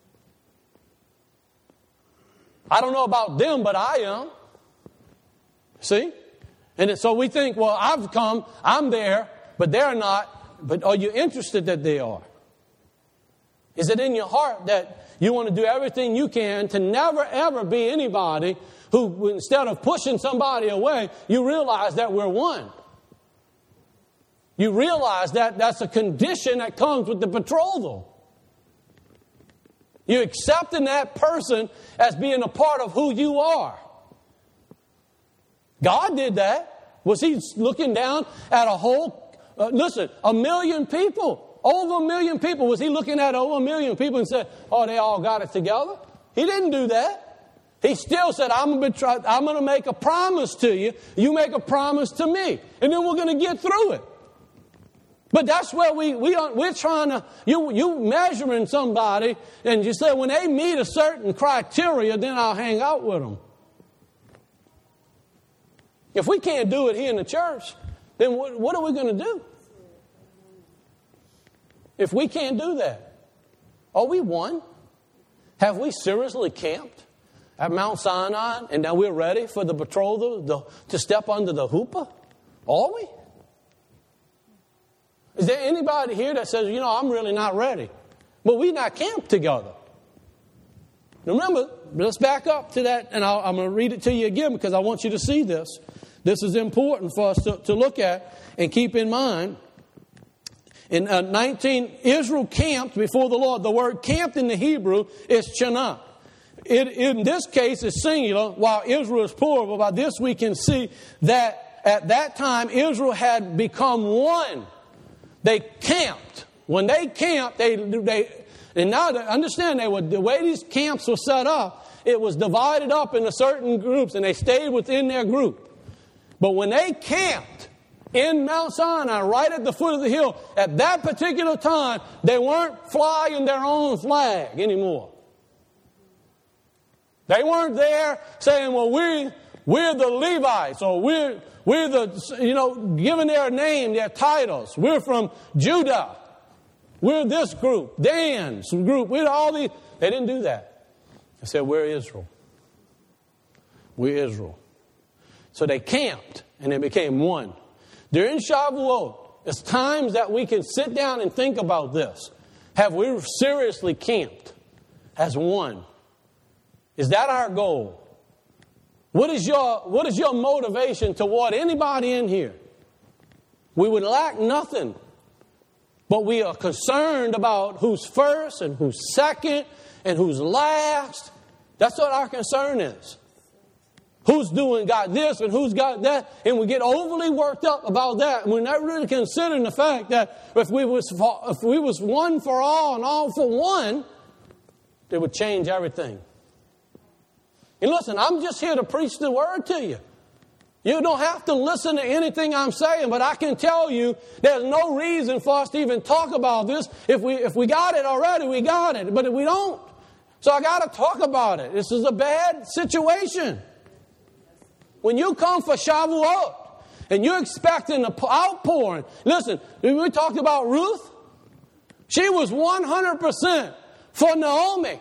I don't know about them, but I am. See? And so we think, well, I've come, I'm there, but they're not. But are you interested that they are? Is it in your heart that you want to do everything you can to never, ever be anybody who, instead of pushing somebody away, you realize that we're one? You realize that that's a condition that comes with the betrothal. You're accepting that person as being a part of who you are. God did that. Was He looking down at a whole, 1 million people, over 1 million people? Was He looking at over 1 million people and said, oh, they all got it together? He didn't do that. He still said, I'm going to make a promise to you. You make a promise to me. And then we're going to get through it. But that's where we're trying to, you measuring somebody, and you say, when they meet a certain criteria, then I'll hang out with them. If we can't do it here in the church, then what are we going to do? If we can't do that, are we one? Have we seriously camped at Mount Sinai, and now we're ready for the betrothal to step under the hoopah? Are we? Is there anybody here that says, I'm really not ready? But we're not camped together. Remember, let's back up to that, and I'm going to read it to you again because I want you to see this. This is important for us to look at and keep in mind. In 19, Israel camped before the Lord. The word camped in the Hebrew is chanah. In this case, it's singular, while Israel is plural. By this we can see that at that time, Israel had become one. They camped. When they camped, and now to understand, the way these camps were set up, it was divided up into certain groups, and they stayed within their group. But when they camped in Mount Sinai, right at the foot of the hill, at that particular time, they weren't flying their own flag anymore. They weren't there saying, well, we're the Levites, or we're the, giving their name, their titles. We're from Judah. We're this group, Dan's group. We're all these. They didn't do that. They said, we're Israel. We're Israel. So they camped and they became one. During Shavuot, it's times that we can sit down and think about this. Have we seriously camped as one? Is that our goal? What is your motivation toward anybody in here? We would lack nothing, but we are concerned about who's first and who's second and who's last. That's what our concern is. Who's got this and who's got that, and we get overly worked up about that. And we're not really considering the fact that if we was one for all and all for one, it would change everything. And listen, I'm just here to preach the word to you. You don't have to listen to anything I'm saying, but I can tell you there's no reason for us to even talk about this. If we got it already, we got it. But if we don't, so I got to talk about it. This is a bad situation. When you come for Shavuot and you're expecting an outpouring, listen, we talked about Ruth. She was 100% for Naomi.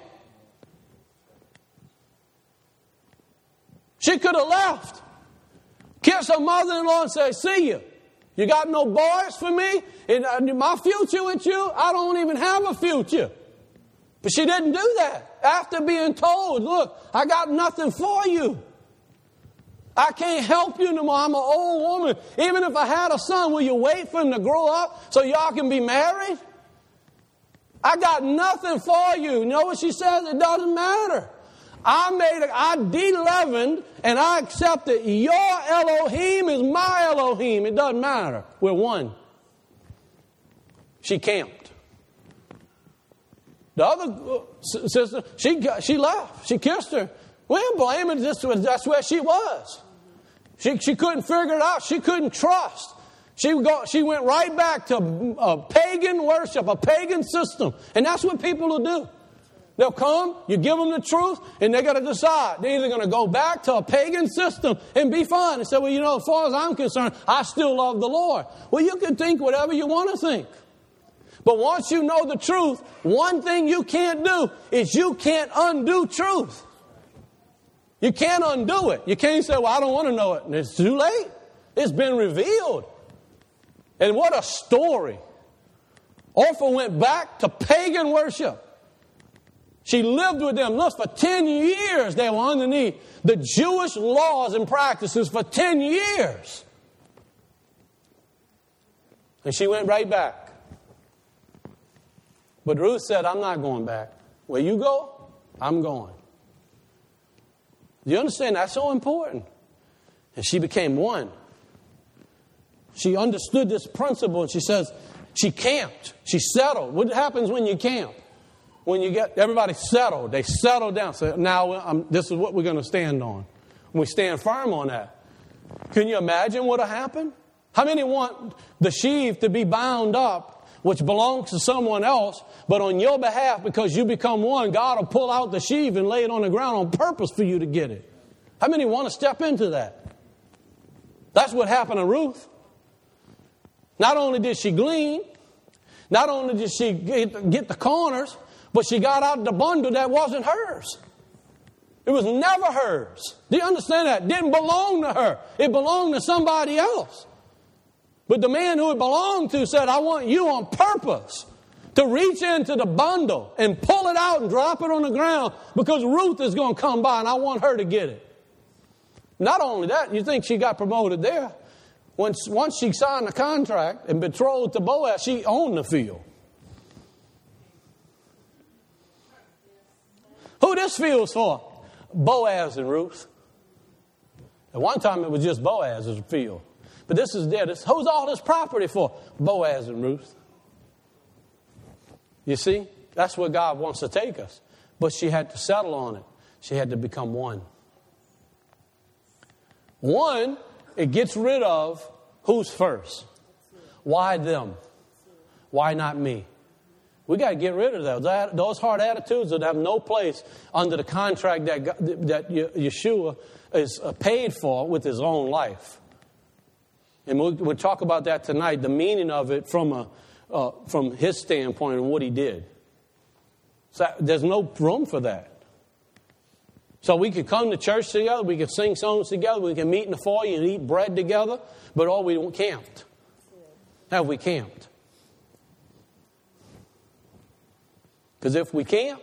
She could have left, kissed her mother-in-law and say, see you. You got no boys for me? And my future with you? I don't even have a future. But she didn't do that. After being told, look, I got nothing for you. I can't help you no more. I'm an old woman. Even if I had a son, will you wait for him to grow up so y'all can be married? I got nothing for you. You know what she says? It doesn't matter. I de-leavened and I accepted your Elohim is my Elohim. It doesn't matter. We're one. She camped. The other sister, she left. She kissed her. We didn't blame her. That's where she was. She couldn't figure it out. She couldn't trust. She went right back to a pagan worship, a pagan system. And that's what people will do. They'll come, you give them the truth, and they got to decide. They're either going to go back to a pagan system and be fine and say, well, you know, as far as I'm concerned, I still love the Lord. Well, you can think whatever you want to think. But once you know the truth, one thing you can't do is you can't undo truth. You can't undo it. You can't say, well, I don't want to know it. And it's too late. It's been revealed. And what a story. Orpha went back to pagan worship. She lived with them. Look, for 10 years they were underneath the Jewish laws and practices for 10 years. And she went right back. But Ruth said, I'm not going back. Where you go, I'm going. Do you understand? That's so important. And she became one. She understood this principle, and she says, she camped. She settled. What happens when you camp? When you get everybody settled, they settle down. So now this is what we're going to stand on. We stand firm on that. Can you imagine what will happen? How many want the sheaf to be bound up, which belongs to someone else, but on your behalf, because you become one, God will pull out the sheaf and lay it on the ground on purpose for you to get it? How many want to step into that? That's what happened to Ruth. Not only did she glean, not only did she get the corners, but she got out the bundle that wasn't hers. It was never hers. Do you understand that? It didn't belong to her. It belonged to somebody else. But the man who it belonged to said, I want you on purpose to reach into the bundle and pull it out and drop it on the ground because Ruth is going to come by and I want her to get it. Not only that, you think she got promoted there. Once she signed the contract and betrothed to Boaz, she owned the field. Who this field's for? Boaz and Ruth. At one time it was just Boaz's field. But this is there. Who's all this property for? Boaz and Ruth. You see? That's where God wants to take us. But she had to settle on it. She had to become one. One, it gets rid of who's first. Why them? Why not me? We got to get rid of those hard attitudes that have no place under the contract that Yeshua is paid for with his own life. And we'll talk about that tonight, the meaning of it from his standpoint and what he did. So there's no room for that. So we could come to church together, we could sing songs together, we can meet in the foyer and eat bread together, but we camped. Have we camped? Because if we camp,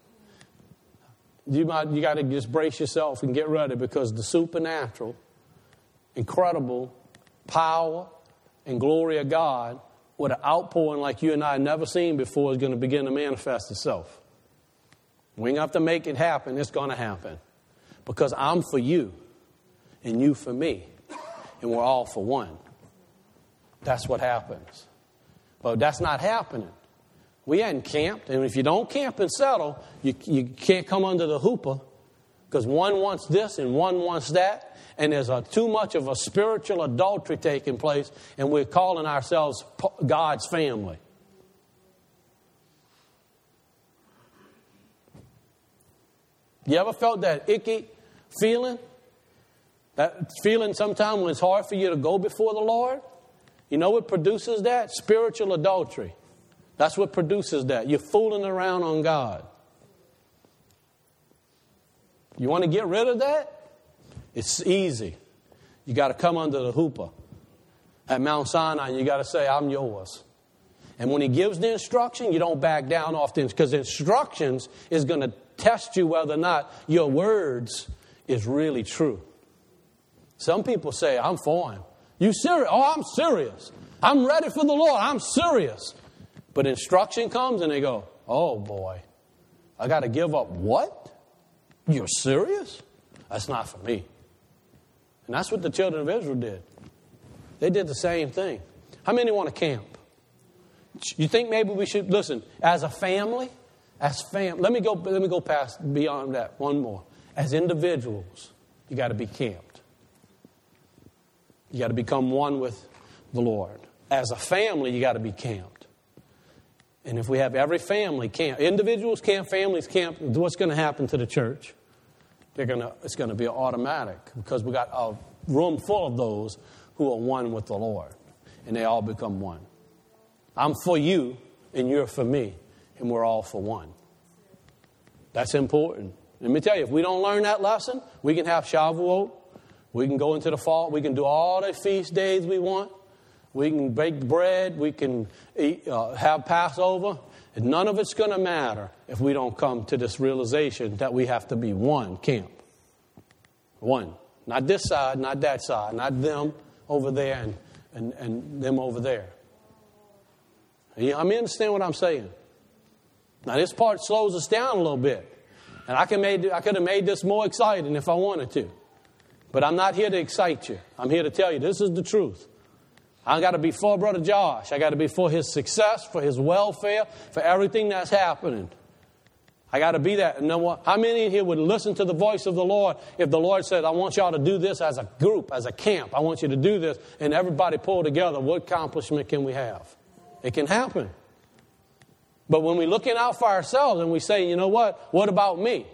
you got to just brace yourself and get ready, because the supernatural, incredible power and glory of God with an outpouring like you and I have never seen before is going to begin to manifest itself. We ain't have to make it happen. It's going to happen. Because I'm for you and you for me. And we're all for one. That's what happens. But that's not happening. We hadn't camped. And if you don't camp and settle, you can't come under the hoopah. Because one wants this and one wants that. And there's too much of a spiritual adultery taking place. And we're calling ourselves God's family. You ever felt that icky feeling? That feeling sometimes when it's hard for you to go before the Lord? You know what produces that? Spiritual adultery. That's what produces that. You're fooling around on God. You want to get rid of that? It's easy. You got to come under the hoopah. At Mount Sinai, you got to say, I'm yours. And when he gives the instruction, you don't back down off things, because instructions is going to test you whether or not your words is really true. Some people say, I'm for him. You serious? Oh, I'm serious. I'm ready for the Lord. I'm serious. But instruction comes and they go, oh boy, I got to give up what? You're serious? That's not for me. And that's what the children of Israel did. They did the same thing. How many want to camp? You think maybe we should, listen, as a family, As let me go past beyond that one more. As individuals, you got to be camped. You got to become one with the Lord. As a family, you got to be camped. And if we have every family camp, individuals camp, families camp, what's going to happen to the church? It's going to be automatic, because we got a room full of those who are one with the Lord, and they all become one. I'm for you, and you're for me, and we're all for one. That's important. Let me tell you, if we don't learn that lesson, we can have Shavuot, we can go into the fall, we can do all the feast days we want, we can bake bread, we can eat, have Passover, and none of it's going to matter if we don't come to this realization that we have to be one camp. One. Not this side, not that side, not them over there and them over there. You understand what I'm saying? Now, this part slows us down a little bit. And I could have made this more exciting if I wanted to. But I'm not here to excite you. I'm here to tell you this is the truth. I got to be for Brother Josh. I got to be for his success, for his welfare, for everything that's happening. I got to be that. And know what? How many in here would listen to the voice of the Lord if the Lord said, I want y'all to do this as a group, as a camp. I want you to do this. And everybody pull together. What accomplishment can we have? It can happen. But when we're looking out for ourselves and we say, you know what? What about me?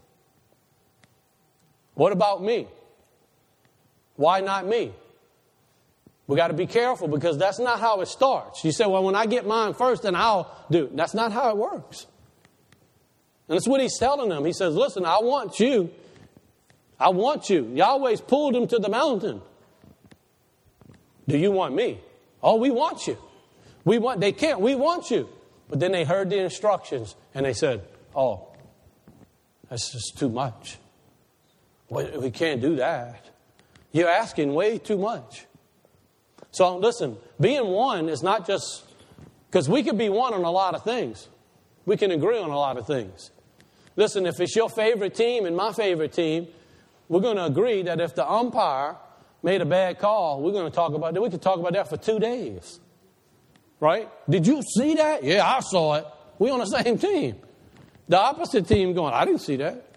What about me? Why not me? We got to be careful, because that's not how it starts. You say, well, when I get mine first, then I'll do. That's not how it works. And that's what he's telling them. He says, listen, I want you. I want you. Yahweh's pulled him to the mountain. Do you want me? Oh, we want you. They can't. We want you. But then they heard the instructions and they said, oh, that's just too much. We can't do that. You're asking way too much. So listen, being one is not just, because we can be one on a lot of things. We can agree on a lot of things. Listen, if it's your favorite team and my favorite team, we're going to agree that if the umpire made a bad call, we're going to talk about that. We could talk about that for 2 days. Right? Did you see that? Yeah, I saw it. We're on the same team. The opposite team going, I didn't see that.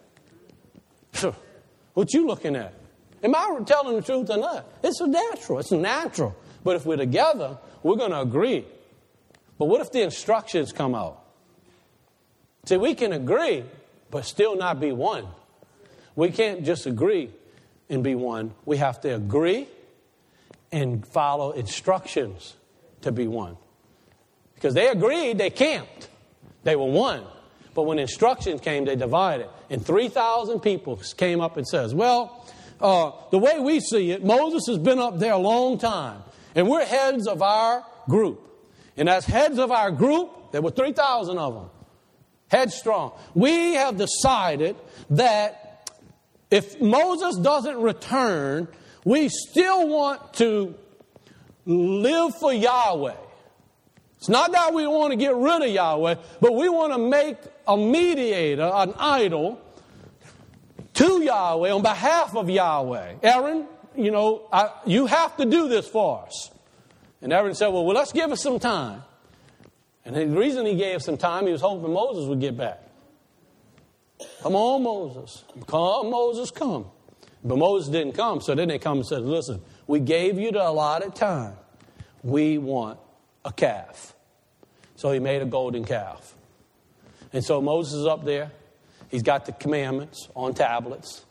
What you looking at? Am I telling the truth or not? It's natural. It's natural. But if we're together, we're going to agree. But what if the instructions come out? See, we can agree, but still not be one. We can't just agree and be one. We have to agree and follow instructions to be one. Because they agreed, they camped. They were one. But when instructions came, they divided. And 3,000 people came up and says, well, the way we see it, Moses has been up there a long time. And we're heads of our group. And as heads of our group, there were 3,000 of them. Headstrong. We have decided that if Moses doesn't return, we still want to live for Yahweh. It's not that we want to get rid of Yahweh, but we want to make a mediator, an idol, to Yahweh on behalf of Yahweh. Aaron, you have to do this for us. And Aaron said, well, let's give us some time. And the reason he gave some time, he was hoping Moses would get back. Come on, Moses. Come, Moses, come. But Moses didn't come, so then they come and said, listen, we gave you the allotted time. We want a calf. So he made a golden calf. And so Moses is up there. He's got the commandments on tablets.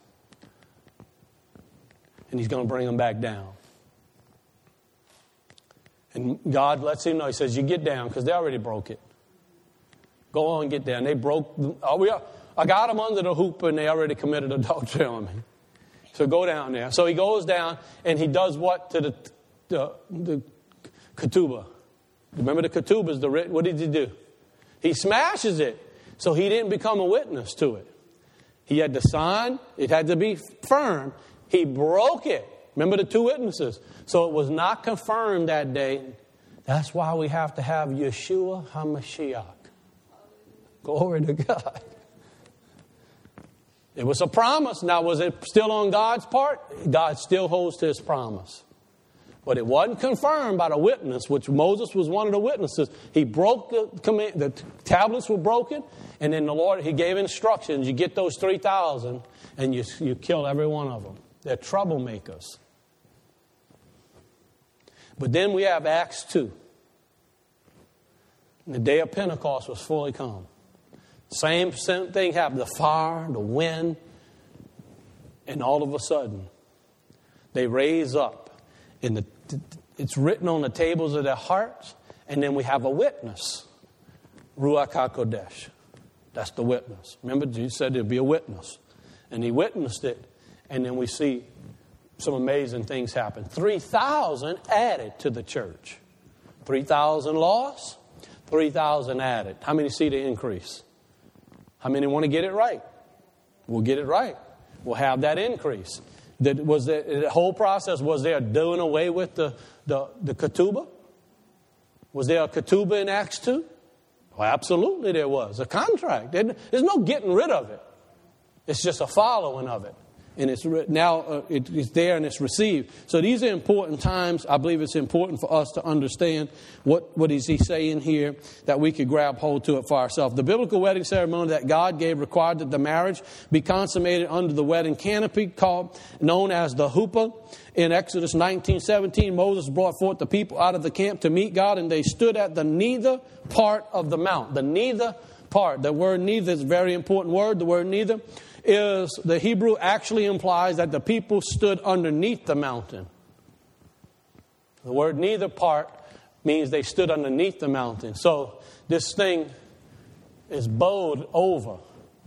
And he's going to bring them back down. And God lets him know. He says, you get down, because they already broke it. Go on and get down. They broke. I got them under the hoop, and they already committed adultery on me. So go down there. So he goes down, and he does what to the ketubah? Remember the ketubah, what did he do? He smashes it. So he didn't become a witness to it. He had to sign. It had to be firm. He broke it. Remember the 2 witnesses. So it was not confirmed that day. That's why we have to have Yeshua HaMashiach. Glory to God. It was a promise. Now, was it still on God's part? God still holds to his promise. But it wasn't confirmed by the witness, which Moses was one of the witnesses. He broke the command, the tablets were broken, and then the Lord, he gave instructions. You get those 3,000, and you kill every one of them. They're troublemakers. But then we have Acts 2. The day of Pentecost was fully come. Same thing happened. The fire, the wind, and all of a sudden, they raise up. And it's written on the tables of their hearts. And then we have a witness. Ruach HaKodesh. That's the witness. Remember, Jesus said there'd be a witness. And he witnessed it. And then we see some amazing things happen. 3,000 added to the church. 3,000 lost. 3,000 added. How many see the increase? How many want to get it right? We'll get it right. We'll have that increase. The whole process, was there doing away with the ketubah? Was there a ketubah in Acts 2? Well, absolutely there was. A contract. There's no getting rid of it. It's just a following of it. And it's now it's there and it's received. So these are important times. I believe it's important for us to understand what is he saying here, that we could grab hold to it for ourselves. The biblical wedding ceremony that God gave required that the marriage be consummated under the wedding canopy known as the huppah. In Exodus 19:17, Moses brought forth the people out of the camp to meet God, and they stood at the neither part of the mount. The neither part. The word neither is a very important word. The word neither is, the Hebrew actually implies that the people stood underneath the mountain. The word neither part means they stood underneath the mountain. So this thing is bowed over,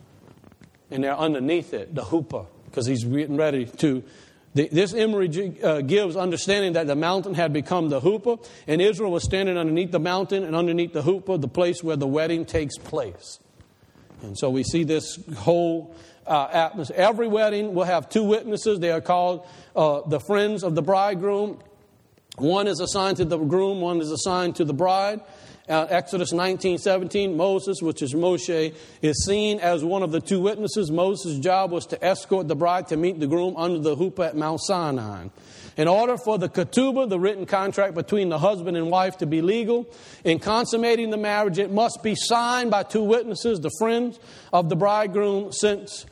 and they're underneath it, the huppah, because he's getting ready to. This imagery gives understanding that the mountain had become the huppah, and Israel was standing underneath the mountain, and underneath the huppah, the place where the wedding takes place. And so we see this whole atmosphere. Every wedding will have two witnesses. They are called the friends of the bridegroom. One is assigned to the groom, one is assigned to the bride. Exodus 19:17, Moses, which is Moshe, is seen as one of the two witnesses. Moses' job was to escort the bride to meet the groom under the huppah at Mount Sinai. In order for the ketubah, the written contract between the husband and wife, to be legal, in consummating the marriage, it must be signed by two witnesses, the friends of the bridegroom. Since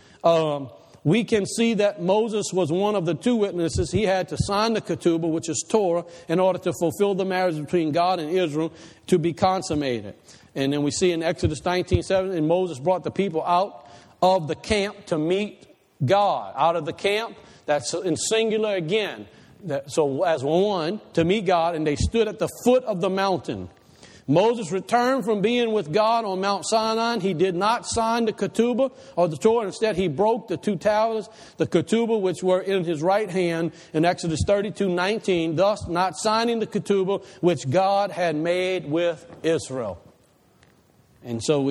we can see that Moses was one of the two witnesses, he had to sign the ketubah, which is Torah, in order to fulfill the marriage between God and Israel to be consummated. And then we see in Exodus 19:7, and Moses brought the people out of the camp to meet God. Out of the camp, that's in singular again. So as one, to meet God, and they stood at the foot of the mountain. Moses returned from being with God on Mount Sinai. He did not sign the ketubah or the Torah. Instead, he broke the two tablets, the ketubah, which were in his right hand in Exodus 32:19, thus not signing the ketubah which God had made with Israel. And so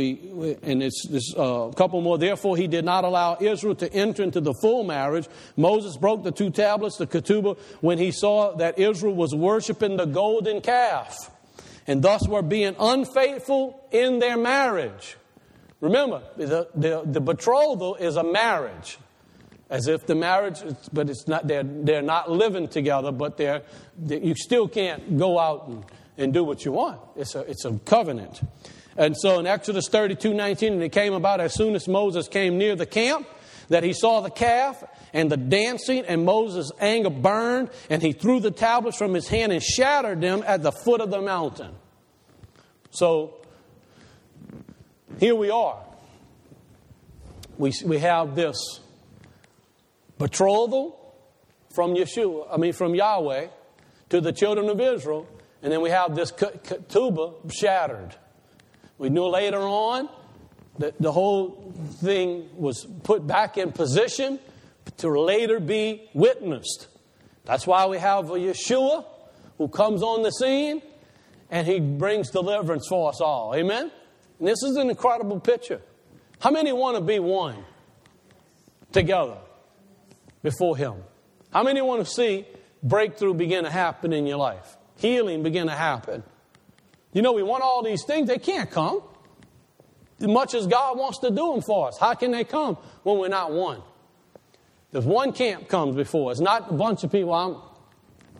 it's a couple more. Therefore, he did not allow Israel to enter into the full marriage. Moses broke the two tablets, the ketubah, when he saw that Israel was worshiping the golden calf, and thus were being unfaithful in their marriage. Remember, the betrothal is a marriage, as if the marriage, but it's not. They're not living together, but you still can't go out and do what you want. It's a covenant. And so in Exodus 32:19, and it came about as soon as Moses came near the camp, that he saw the calf and the dancing, and Moses' anger burned, and he threw the tablets from his hand and shattered them at the foot of the mountain. So here we are. We have this betrothal from Yahweh to the children of Israel, and then we have this ketubah shattered. We knew later on that the whole thing was put back in position to later be witnessed. That's why we have a Yeshua who comes on the scene, and he brings deliverance for us all. Amen? And this is an incredible picture. How many want to be one together before him? How many want to see breakthrough begin to happen in your life? Healing begin to happen? You know, we want all these things. They can't come. As much as God wants to do them for us, how can they come when we're not one? There's one camp comes before us, not a bunch of people.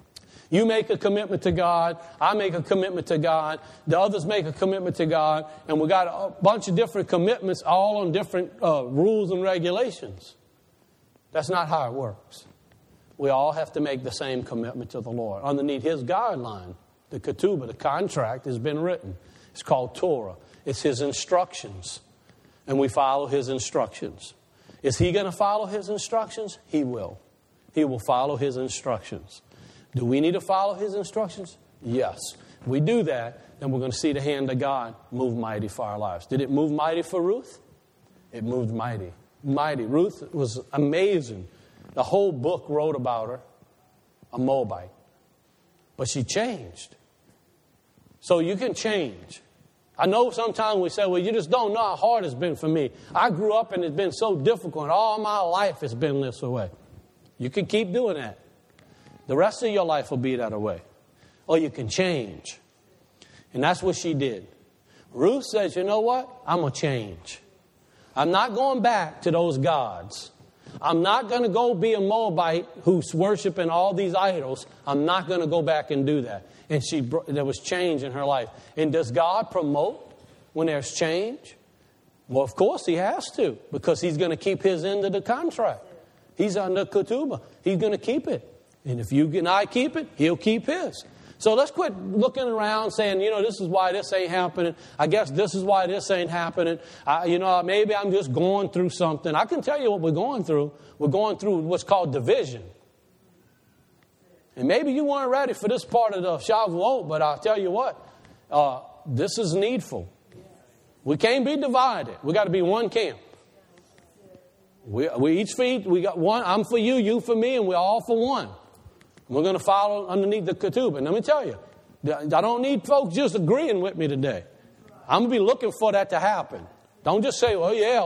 You make a commitment to God. I make a commitment to God. The others make a commitment to God. And we got a bunch of different commitments, all on different rules and regulations. That's not how it works. We all have to make the same commitment to the Lord. Underneath His guideline, the ketubah, the contract, has been written. It's called Torah. It's His instructions. And we follow His instructions. Is He going to follow His instructions? He will. He will follow His instructions. Do we need to follow His instructions? Yes. If we do that, then we're going to see the hand of God move mighty for our lives. Did it move mighty for Ruth? It moved mighty. Mighty. Ruth was amazing. The whole book wrote about her, a Moabite. But she changed. So you can change. I know sometimes we say, well, you just don't know how hard it's been for me. I grew up and it's been so difficult. All my life it's been this way. You can keep doing that. The rest of your life will be that way. Or you can change. And that's what she did. Ruth says, you know what? I'm going to change. I'm not going back to those gods. I'm not going to go be a Moabite who's worshiping all these idols. I'm not going to go back and do that. And there was change in her life. And does God promote when there's change? Well, of course He has to, because He's going to keep His end of the contract. He's under ketubah. He's going to keep it. And if you and I keep it, He'll keep His. So let's quit looking around saying, this is why this ain't happening. I guess this is why this ain't happening. Maybe I'm just going through something. I can tell you what we're going through. We're going through what's called division. And maybe you weren't ready for this part of the Shavuot, but I'll tell you what, this is needful. We can't be divided. We got to be one camp. We each we got one. I'm for you, you for me, and we're all for one. We're going to follow underneath the ketubah. And let me tell you, I don't need folks just agreeing with me today. I'm going to be looking for that to happen. Don't just say,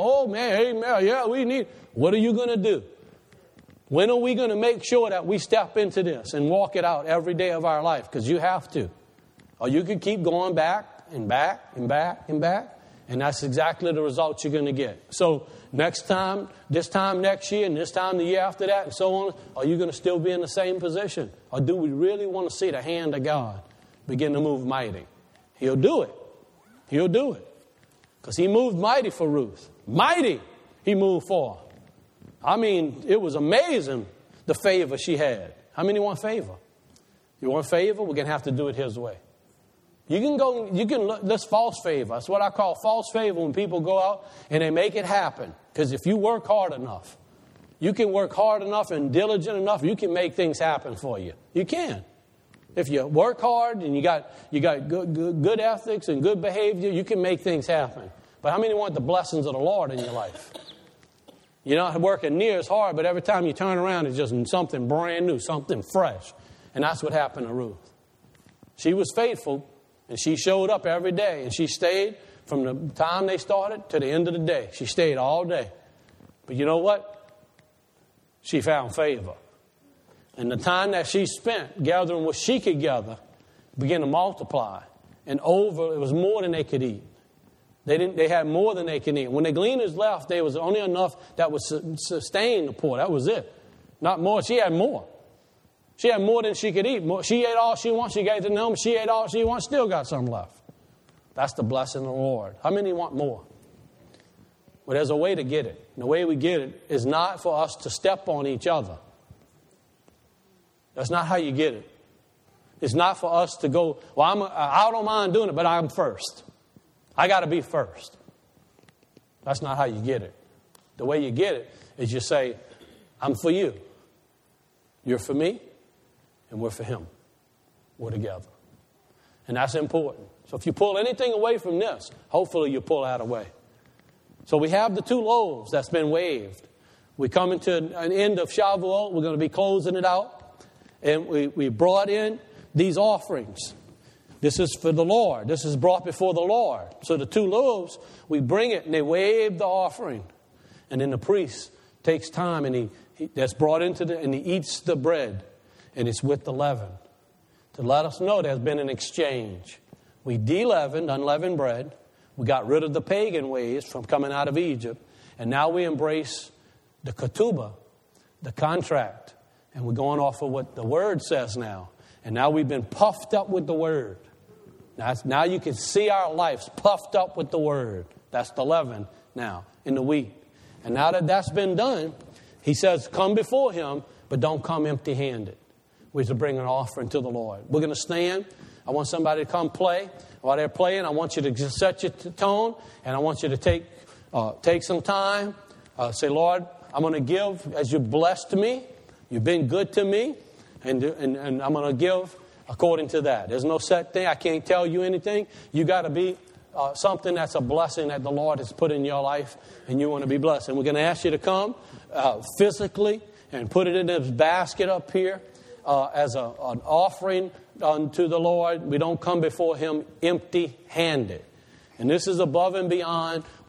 we need. What are you going to do? When are we going to make sure that we step into this and walk it out every day of our life? Because you have to. Or you can keep going back and back and back and back. And that's exactly the results you're going to get. So next time, this time next year, and this time the year after that, and so on, are you going to still be in the same position? Or do we really want to see the hand of God begin to move mighty? He'll do it. He'll do it. Because He moved mighty for Ruth. Mighty He moved for her. I mean, it was amazing the favor she had. How many want favor? You want favor? We're going to have to do it His way. You can look, this false favor. That's what I call false favor, when people go out and they make it happen. Because if you work hard enough, you can work hard enough and diligent enough, you can make things happen for you. You can. If you work hard and you got good ethics and good behavior, you can make things happen. But how many want the blessings of the Lord in your life? You're not working near as hard, but every time you turn around, it's just something brand new, something fresh. And that's what happened to Ruth. She was faithful. And she showed up every day. And she stayed from the time they started to the end of the day. She stayed all day. But you know what? She found favor. And the time that she spent gathering what she could gather began to multiply. And it was more than they could eat. They had more than they could eat. When the gleaners left, there was only enough that would sustain the poor. That was it. Not more. She had more. She had more than she could eat. She ate all she wants. She gave to them. She ate all she wants. Still got some left. That's the blessing of the Lord. How many want more? Well, there's a way to get it. And the way we get it is not for us to step on each other. That's not how you get it. It's not for us to go, I don't mind doing it, but I'm first. I got to be first. That's not how you get it. The way you get it is you say, I'm for you. You're for me. And we're for Him. We're together. And that's important. So if you pull anything away from this, hopefully you pull that away. So we have the 2 loaves that's been waved. We come into an end of Shavuot. We're going to be closing it out. And we brought in these offerings. This is for the Lord. This is brought before the Lord. So the 2 loaves, we bring it and they wave the offering. And then the priest takes time and that's brought into and he eats the bread. And it's with the leaven to let us know there's been an exchange. We de-leavened unleavened bread. We got rid of the pagan ways from coming out of Egypt. And now we embrace the ketubah, the contract. And we're going off of what the Word says now. And now we've been puffed up with the Word. Now you can see our lives puffed up with the Word. That's the leaven now in the wheat. And now that that's been done, he says, come before him, but don't come empty-handed. We're to bring an offering to the Lord. We're going to stand. I want somebody to come play. While they're playing, I want you to just set your tone, and I want you to take some time. Say, Lord, I'm going to give as you've blessed me. You've been good to me, and I'm going to give according to that. There's no set thing. I can't tell you anything. You got to be something that's a blessing that the Lord has put in your life, and you want to be blessed. And we're going to ask you to come physically and put it in this basket up here as an offering unto the Lord. We don't come before him empty-handed. And this is above and beyond